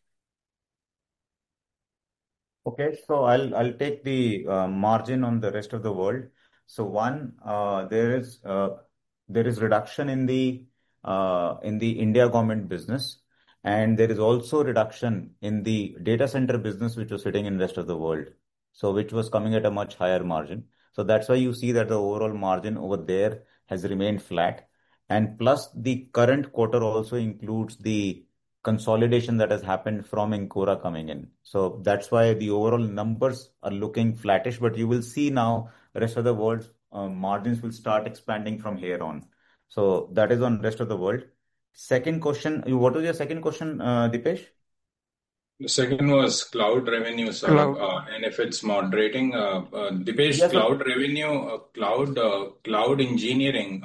Okay, so I'll take the margin on the rest of the world. So one, there is reduction in the India government business, and there is also reduction in the data center business which was sitting in rest of the world. So which was coming at a much higher margin. So that's why you see that the overall margin over there has remained flat. And plus the current quarter also includes the consolidation that has happened from Encora coming in. So that's why the overall numbers are looking flattish, but you will see now the rest of the world margins will start expanding from here on. So that is on rest of the world. Second question, what was your second question, Dipesh?
The second was cloud revenue, and if it's moderating, Dipesh, yes, cloud revenue, cloud engineering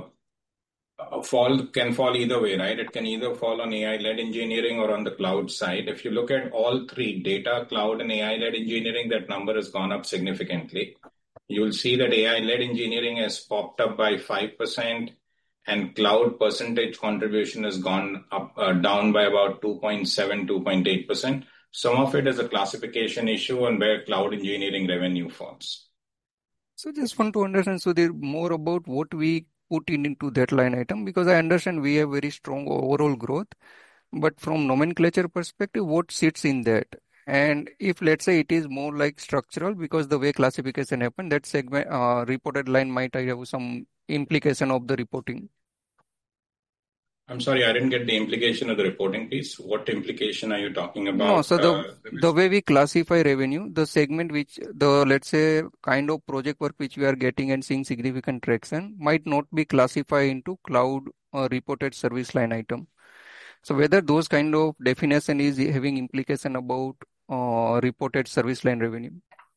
can fall either way, right? It can either fall on AI-led engineering or on the cloud side. If you look at all three, data, cloud, and AI-led engineering, that number has gone up significantly. You'll see that AI-led engineering has popped up by 5%, and cloud percentage contribution has gone up down by about 2.7, 2.8%. Some of it is a classification issue on where cloud engineering revenue falls.
So just want to understand, so they're more about what we put into that line item, because I understand we have very strong overall growth, but from nomenclature perspective, what sits in that? And if let's say it is more like structural, because the way classification happened, that segment reported line might have some implication of the reporting.
I'm sorry, I didn't get the implication of the reporting piece. What implication are you talking about?
No, so the way we classify revenue, the segment which let's say kind of project work which we are getting and seeing significant traction might not be classified into cloud reported service line item. So whether those kind of definition is having implication about reported service line revenue.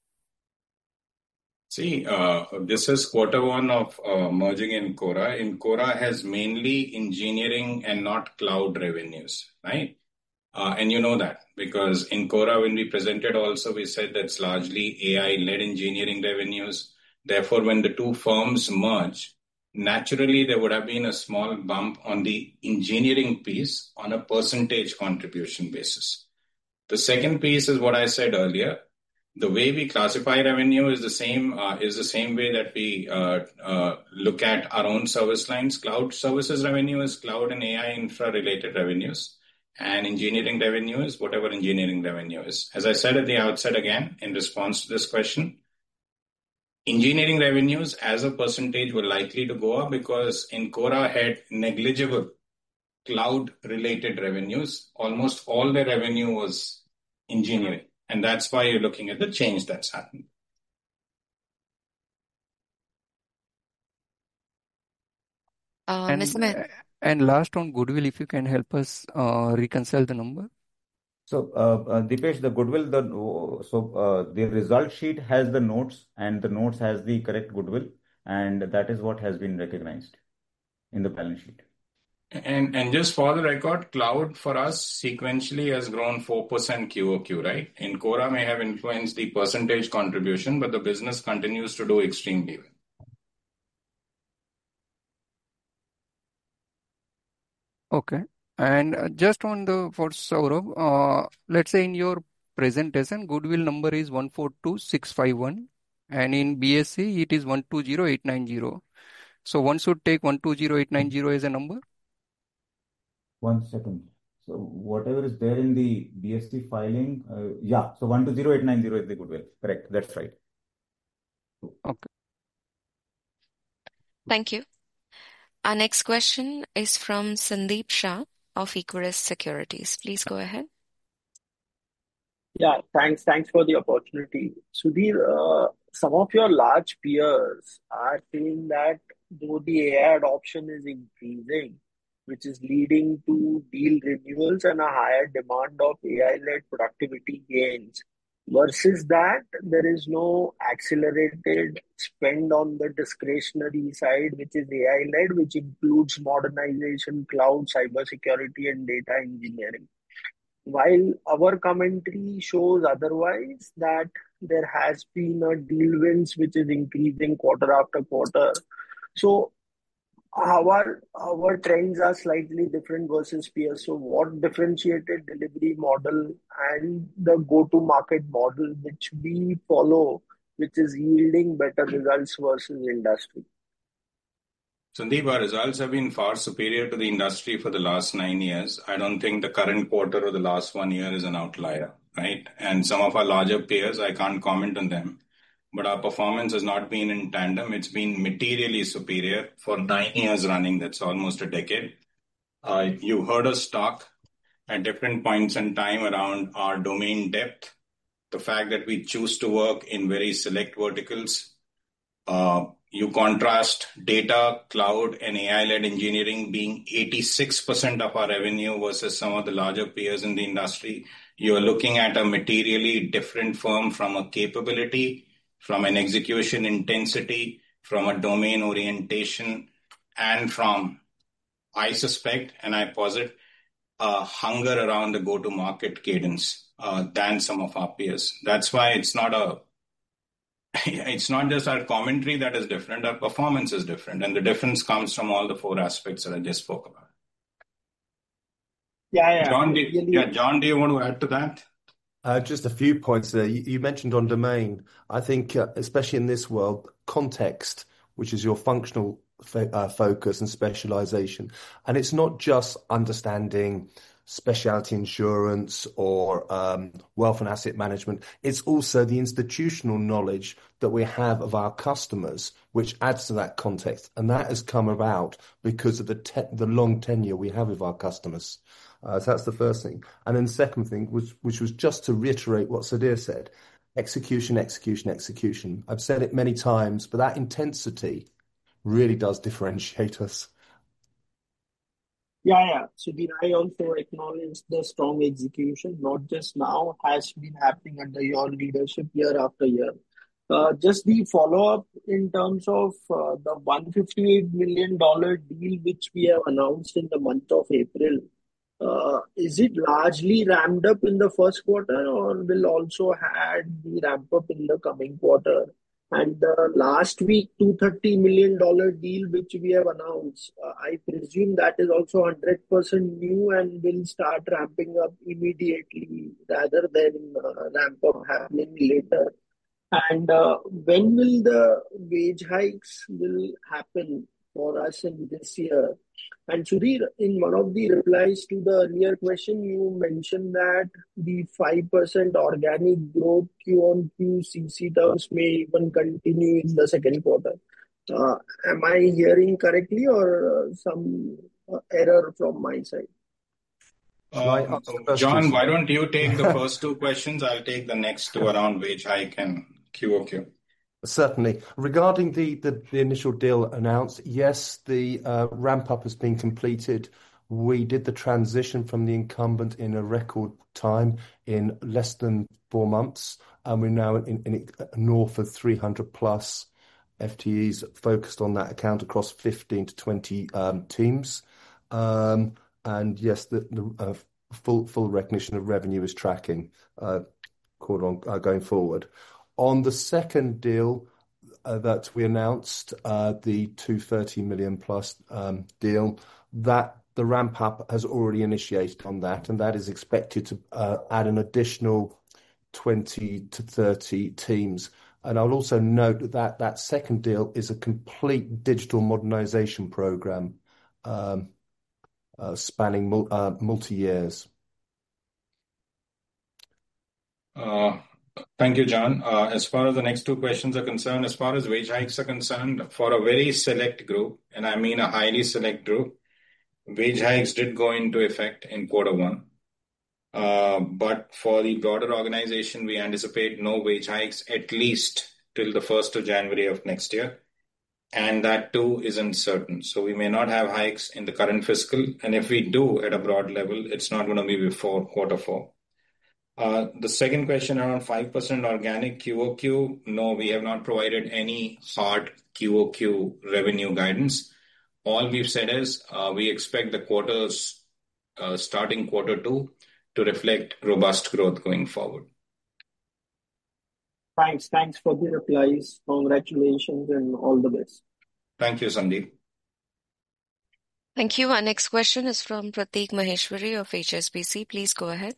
See, this is quarter one of merging Encora. Encora has mainly engineering and not cloud revenues, right? And you know that because Encora, when we presented also, we said that's largely AI-led engineering revenues. Therefore, when the two firms merge, naturally there would have been a small bump on the engineering piece on a percentage contribution basis. The second piece is what I said earlier. The way we classify revenue is the same way that we look at our own service lines. Cloud services revenue is cloud and AI infra related revenues, and engineering revenue is whatever engineering revenue is. As I said at the outset again, in response to this question, engineering revenues as a percentage were likely to go up because Encora had negligible cloud related revenues. Almost all their revenue was engineering. And that's why you're looking at the change that's happened.
Mr. Mehta.
And last on goodwill, if you can help us reconcile the number.
So, Dipesh, the goodwill, the result sheet has the notes, and the notes has the correct goodwill, and that is what has been recognized in the balance sheet.
And just for the record, cloud for us sequentially has grown 4% QOQ, right? Encora may have influenced the percentage contribution, but the business continues to do extremely well.
Okay. And just for Saurabh, let's say in your presentation, goodwill number is 142,651, and in BSE it is 120,890. So one should take 120,890 as a number.
1 second. So whatever is there in the BSE filing, so 120,890 is the goodwill. Correct. That's right.
Okay.
Thank you. Our next question is from Sandeep Shah of Equirus Securities. Please go ahead.
Yeah, thanks for the opportunity. Sudhir, some of your large peers are saying that though the AI adoption is increasing, which is leading to deal renewals and a higher demand of AI-led productivity gains, versus that there is no accelerated spend on the discretionary side, which is AI-led, which includes modernization, cloud, cybersecurity, and data engineering. While our commentary shows otherwise, that there has been a deal wins which is increasing quarter after quarter. So our trends are slightly different versus peers. So what differentiated delivery model and the go-to-market model which we follow, which is yielding better results versus industry?
Sandeep, our results have been far superior to the industry for the last 9 years. I don't think the current quarter or the last 1 year is an outlier, right? And some of our larger peers, I can't comment on them, but our performance has not been in tandem. It's been materially superior for 9 years running. That's almost a decade. You heard us talk at different points in time around our domain depth, the fact that we choose to work in very select verticals. You contrast data, cloud, and AI-led engineering being 86% of our revenue versus some of the larger peers in the industry. You are looking at a materially different firm from a capability, from an execution intensity, from a domain orientation, and from, I suspect, and I posit, a hunger around the go-to-market cadence than some of our peers. That's why it's not just our commentary that is different, our performance is different. And the difference comes from all the 4 aspects that I just spoke about.
Yeah.
John, do you want to add to that?
Just a few points there. You mentioned on domain. I think, especially in this world, context, which is your functional focus and specialization. And it's not just understanding specialty insurance or wealth and asset management. It's also the institutional knowledge that we have of our customers, which adds to that context. And that has come about because of the long tenure we have with our customers. So that's the first thing. And then the second thing, which was just to reiterate what Sudhir said, execution. I've said it many times, but that intensity really does differentiate us.
Yeah. Sudhir, I also acknowledge the strong execution, not just now, has been happening under your leadership year after year. Just the follow-up in terms of the $158 million deal which we have announced in the month of April. Is it largely ramped up in the first quarter or will also have the ramp up in the coming quarter? And the last week, $230 million deal which we have announced, I presume that is also 100% new and will start ramping up immediately rather than ramp up happening later. And when will the wage hikes will happen for us in this year? And Sudhir, in one of the replies to the earlier question, you mentioned that the 5% organic growth Q on Q CC terms may even continue in the second quarter. Am I hearing correctly or some error from my side?
John, why don't you take the first 2 questions? I'll take the next 2 around wage hike and QOQ.
Certainly. Regarding the initial deal announced, yes, the ramp up has been completed. We did the transition from the incumbent in a record time in less than 4 months, and we're now in north of 300 plus FTEs focused on that account across 15 to 20 teams. And yes, the full recognition of revenue is tracking going forward. On the second deal that we announced, the 230 million plus deal, that the ramp up has already initiated on that, and that is expected to add an additional 20 to 30 teams. And I'll also note that that second deal is a complete digital modernization program spanning multi years.
Thank you, John. As far as the next two questions are concerned, as far as wage hikes are concerned, for a very select group, and I mean a highly select group, wage hikes did go into effect in Q1. But for the broader organization, we anticipate no wage hikes at least till the 1st of January of next year. And that too is uncertain. So we may not have hikes in the current fiscal. And if we do at a broad level, it's not going to be before Q4. The second question around 5% organic QOQ. No, we have not provided any hard QOQ revenue guidance. All we've said is we expect the quarters starting Q2 to reflect robust growth going forward.
Thanks for the replies. Congratulations and all the best.
Thank you, Sandeep.
Thank you. Our next question is from Prateek Maheshwari of HSBC. Please go ahead.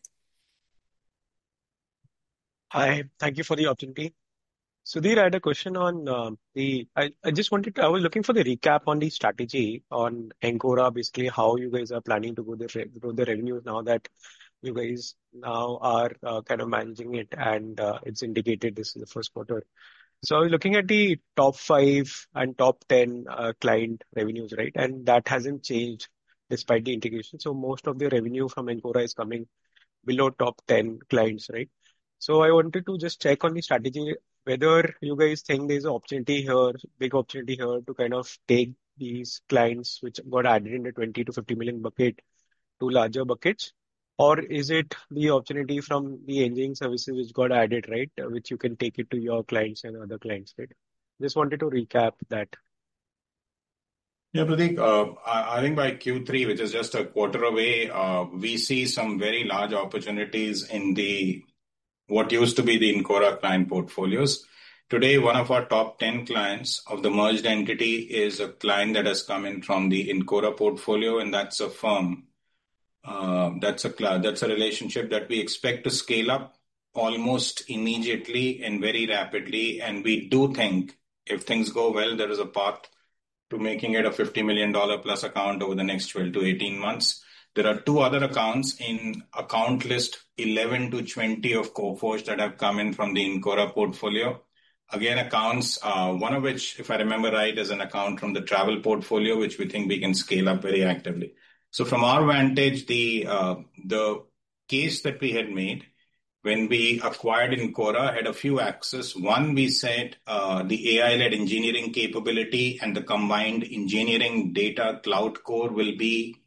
Hi, thank you for the opportunity. Sudhir, I had a question on I was looking for the recap on the strategy on Encora, basically how you guys are planning to grow the revenues now that you guys now are kind of managing it, and it's indicated this is the first quarter. So I was looking at the top 5 and top 10 client revenues, right? And that hasn't changed despite the integration. So most of the revenue from Encora is coming below top 10 clients, right? So I wanted to just check on the strategy, whether you guys think there's an opportunity here, big opportunity here to kind of take these clients which got added in the 20 to 50 million bucket to larger buckets, or is it the opportunity from the engineering services which got added, right, which you can take it to your clients and other clients, right? Just wanted to recap that.
Yeah, Prateek, I think by Q3, which is just a quarter away, we see some very large opportunities in what used to be the Encora client portfolios. Today, one of our top 10 clients of the merged entity is a client that has come in from the Encora portfolio, and that's a firm. That's a relationship that we expect to scale up almost immediately and very rapidly. And we do think if things go well, there is a path to making it a $50 million plus account over the next 12 to 18 months. There are 2 other accounts in account list 11 to 20 of Coforge that have come in from the Encora portfolio. Again, accounts, one of which, if I remember right, is an account from the travel portfolio, which we think we can scale up very actively. So from our vantage, the case that we had made when we acquired Encora had a few axes. One, we said the AI-led engineering capability and the combined engineering data cloud core will be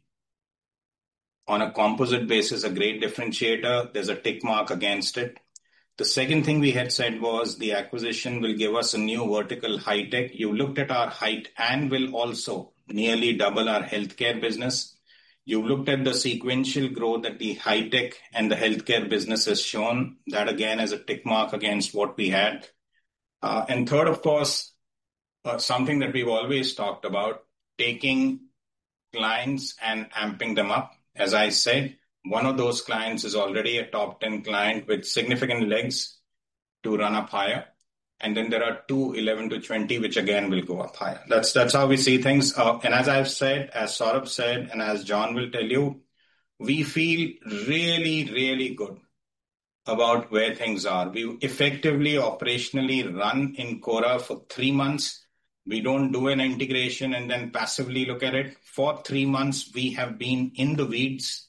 on a composite basis a great differentiator. There's a tick mark against it. The second thing we had said was the acquisition will give us a new vertical high tech. You looked at our height and will also nearly double our healthcare business. You looked at the sequential growth that the high tech and the healthcare business has shown. That again is a tick mark against what we had. And third, of course, something that we've always talked about, taking clients and amping them up. As I said, one of those clients is already a top 10 client with significant legs to run up higher. And then there are 2, 11 to 20, which again will go up higher. That's how we see things. And as I've said, as Saurabh said, and as John will tell you, we feel really, really good about where things are. We effectively operationally run Encora for 3 months. We don't do an integration and then passively look at it. For 3 months, we have been in the weeds.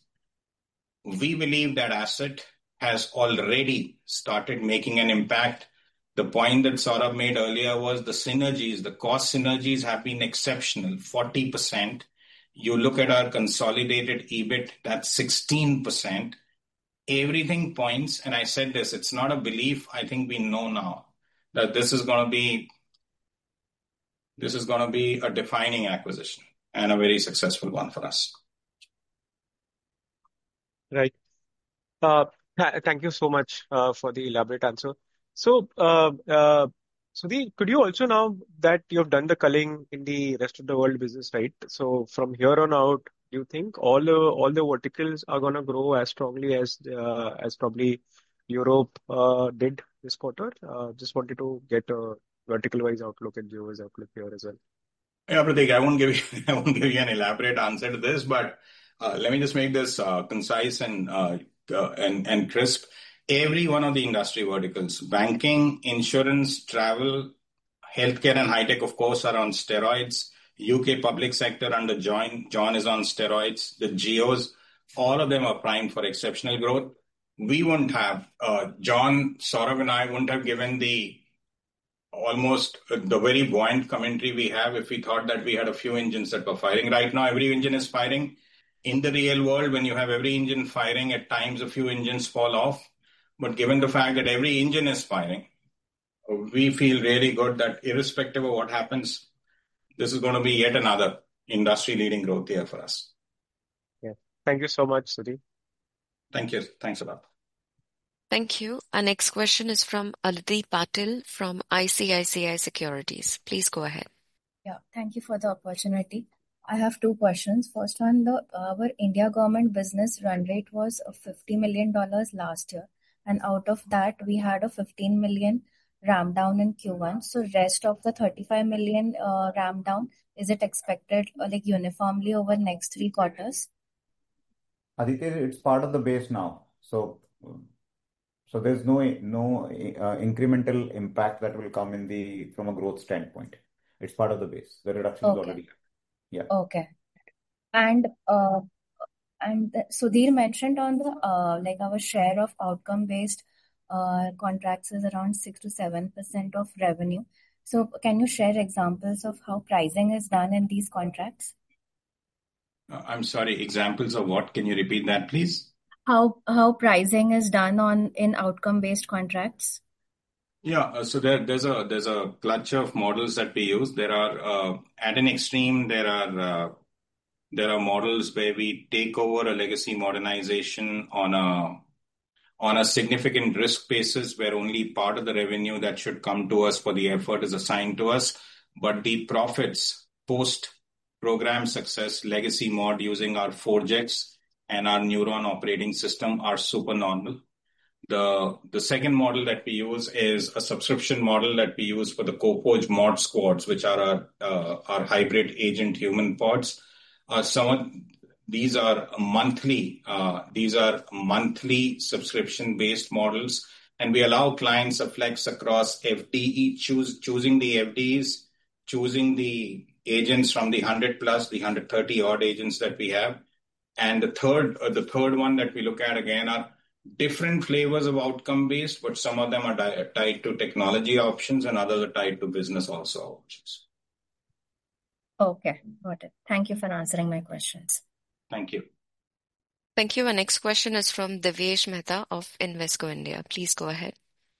We believe that asset has already started making an impact. The The point that Saurabh made earlier was the synergies, the cost synergies have been exceptional, 40%. You look at our consolidated EBIT, that's 16%. Everything points, and I said this, it's not a belief. I think we know now that this is going to be a defining acquisition and a very successful one for us.
Right. Thank you so much for the elaborate answer. So, Sudhir, could you also, now that you've done the culling in the rest of the world business, right? So from here on out, do you think all the verticals are going to grow as strongly as probably Europe did this quarter? Just wanted to get a vertical-wise outlook and geo-wise outlook here as well.
Yeah, Prateek, I won't give you an elaborate answer to this, but let me just make this concise and crisp. Every one of the industry verticals, banking, insurance, travel, healthcare, and high tech, of course, are on steroids. UK public sector under John is on steroids. The geos, all of them are primed for exceptional growth. We wouldn't have, John, Saurabh, and I wouldn't have given the very buoyant commentary we have if we thought that we had a few engines that were firing. Right now, every engine is firing. In the real world, when you have every engine firing, at times a few engines fall off. But given the fact that every engine is firing, we feel really good that irrespective of what happens, this is going to be yet another industry-leading growth year for us.
Yeah. Thank you so much, Sudhir.
Thank you. Thanks a lot.
Thank you. Our next question is from Aditi Patil from ICICI Securities. Please go ahead.
Yeah, thank you for the opportunity. I have two questions. First one, our India government business run rate was $50 million last year. And out of that, we had a 15 million ramp down in Q1. So rest of the 35 million ramp down, is it expected like uniformly over next 3 quarters?
Aditi, it's part of the base now. So there's no incremental impact that will come from a growth standpoint. It's part of the base. The reduction is already. Yeah.
Okay. And Sudhir mentioned on the our share of outcome-based contracts is around 6 to 7% of revenue. So can you share examples of how pricing is done in these contracts?
I'm sorry, examples of what? Can you repeat that, please?
How pricing is done in outcome-based contracts?
Yeah, so there's a clutch of models that we use. There are at an extreme there are models where we take over a legacy modernization on a significant risk basis, where only part of the revenue that should come to us for the effort is assigned to us, but the profits post program success legacy mod using our Forgex and our Neuron operating system are super normal. The second model that we use is a subscription model that we use for the Coforge mod squads, which are our hybrid agent human pods. These are monthly subscription-based models, and we allow clients a flex across FDE, choosing the FDEs, choosing the agents from the 100 plus, the 130 odd agents that we have. And the third one that we look at again are different flavors of outcome-based, but some of them are tied to technology options and others are tied to business also options.
Okay, got it. Thank you for answering my questions.
Thank you.
Thank you. Our next question is from Divyesh Mehta of Invesco India. Please go ahead.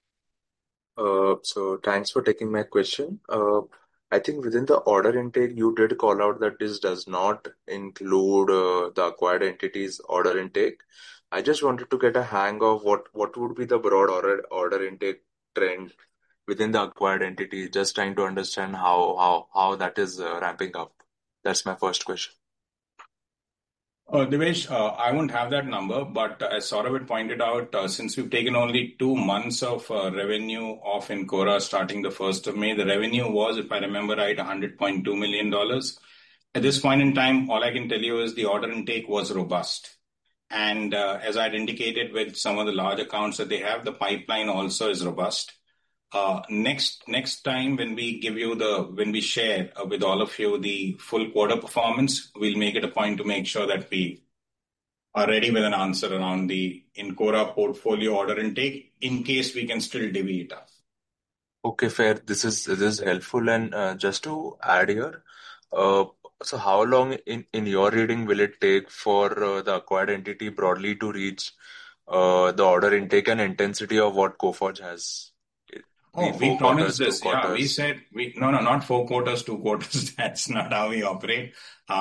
So thanks for taking my question. I think within the order intake, you did call out that this does not include the acquired entities order intake. I just wanted to get a hang of what would be the broad order intake trend within the acquired entity, just trying to understand how that is ramping up. That's my first question.
Divesh, I won't have that number, but as Saurabh had pointed out, since we've taken only 2 months of revenue off Encora starting the 1st of May, the revenue was, if I remember right, $100.2 million. At this point in time, all I can tell you is the order intake was robust. And as I'd indicated with some of the large accounts that they have, the pipeline also is robust. Next time when we share with all of you the full quarter performance, we'll make it a point to make sure that we are ready with an answer around the Encora portfolio order intake in case we can still divvy it up.
Okay, fair. This is helpful. And just to add here, so how long in your reading will it take for the acquired entity broadly to reach the order intake and intensity of what Coforge has?
Oh, we promised this. Yeah, we said not 4 quarters, 2 quarters. That's not how we operate.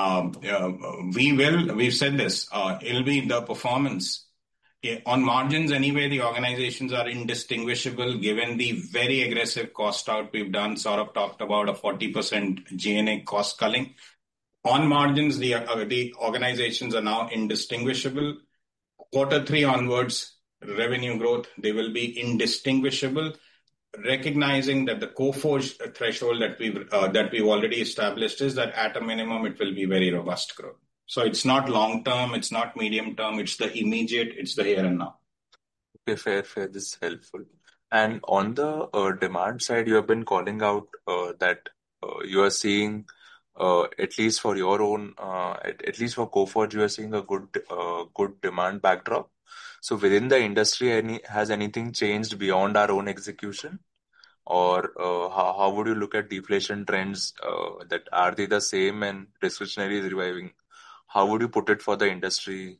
We've said this. It'll be the performance. On margins, anyway, the organizations are indistinguishable given the very aggressive cost out we've done. Saurabh talked about a 40% G&A cost culling. On margins, the organizations are now indistinguishable. Quarter 3 onwards, revenue growth, they will be indistinguishable. Recognizing that the Coforge threshold that we've already established is that at a minimum, it will be very robust growth. So it's not long term, it's not medium term, it's the immediate, it's the here and now.
Okay, fair. This is helpful. And on the demand side, you have been calling out that you are seeing, at least for your own, at least for Coforge, you are seeing a good demand backdrop. So within the industry, has anything changed beyond our own execution? Or how would you look at deflation trends? That are they the same and discretionary is reviving? How would you put it for the industry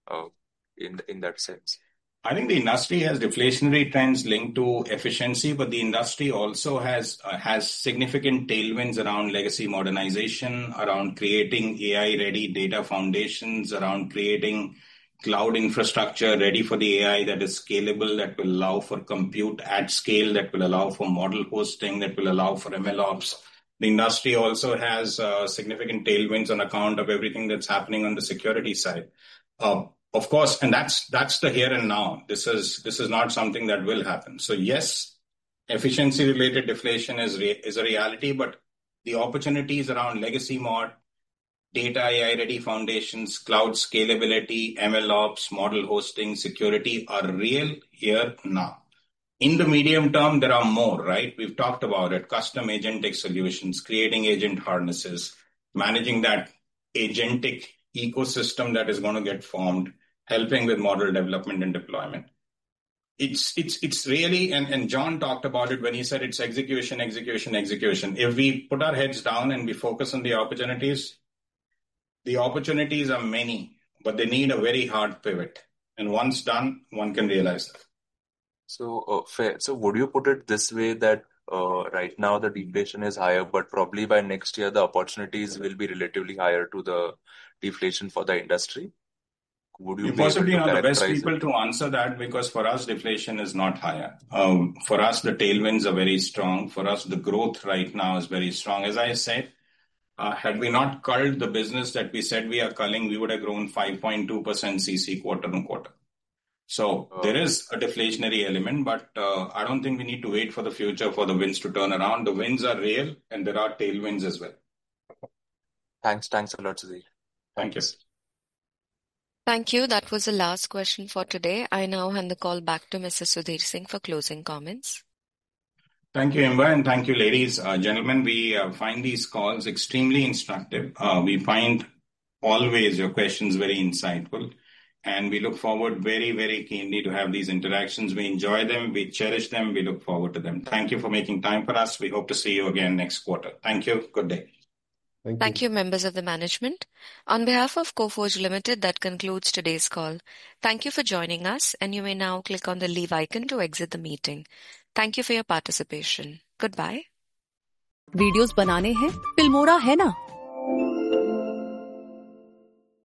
in that sense?
I think the industry has deflationary trends linked to efficiency, but the industry also has significant tailwinds around legacy modernization, around creating AI-ready data foundations, around creating cloud infrastructure ready for the AI that is scalable, that will allow for compute at scale, that will allow for model hosting, that will allow for MLOps. The industry also has significant tailwinds on account of everything that's happening on the security side. Of course, and that's the here and now. This is not something that will happen. So yes, efficiency-related deflation is a reality, but the opportunities around legacy mod, data AI-ready foundations, cloud scalability, MLOps, model hosting, security are real here now. In the medium term, there are more, right? We've talked about it. Custom agentic solutions, creating agent harnesses, managing that agentic ecosystem that is going to get formed, helping with model development and deployment. It's really, and John talked about it when he said it's execution. If we put our heads down and we focus on the opportunities are many, but they need a very hard pivot. And once done, one can realize that.
So fair. So would you put it this way that right now the deflation is higher, but probably by next year the opportunities will be relatively higher to the deflation for the industry? Would you
You're possibly not the best people to answer that because for us, deflation is not higher. For us, the tailwinds are very strong. For us, the growth right now is very strong. As I said, had we not culled the business that we said we are culling, we would have grown 5.2% CC quarter on quarter. So there is a deflationary element, but I don't think we need to wait for the future for the winds to turn around. The winds are real and there are tailwinds as well.
Thanks a lot, Sudhir.
Thank you.
Thank you. That was the last question for today. I now hand the call back to Mr. Sudhir Singh for closing comments.
Thank you, Imba, and thank you, ladies, gentlemen. We find these calls extremely instructive. We find always your questions very insightful, and we look forward very, very keenly to have these interactions. We enjoy them, we cherish them, we look forward to them. Thank you for making time for us. We hope to see you again next quarter. Thank you. Good day.
Thank you, members of the management. On behalf of Coforge Limited, that concludes today's call. Thank you for joining us, and you may now click on the leave icon to exit the meeting. Thank you for your participation. Goodbye.
Videos बनाने हैं, Filmora है ना।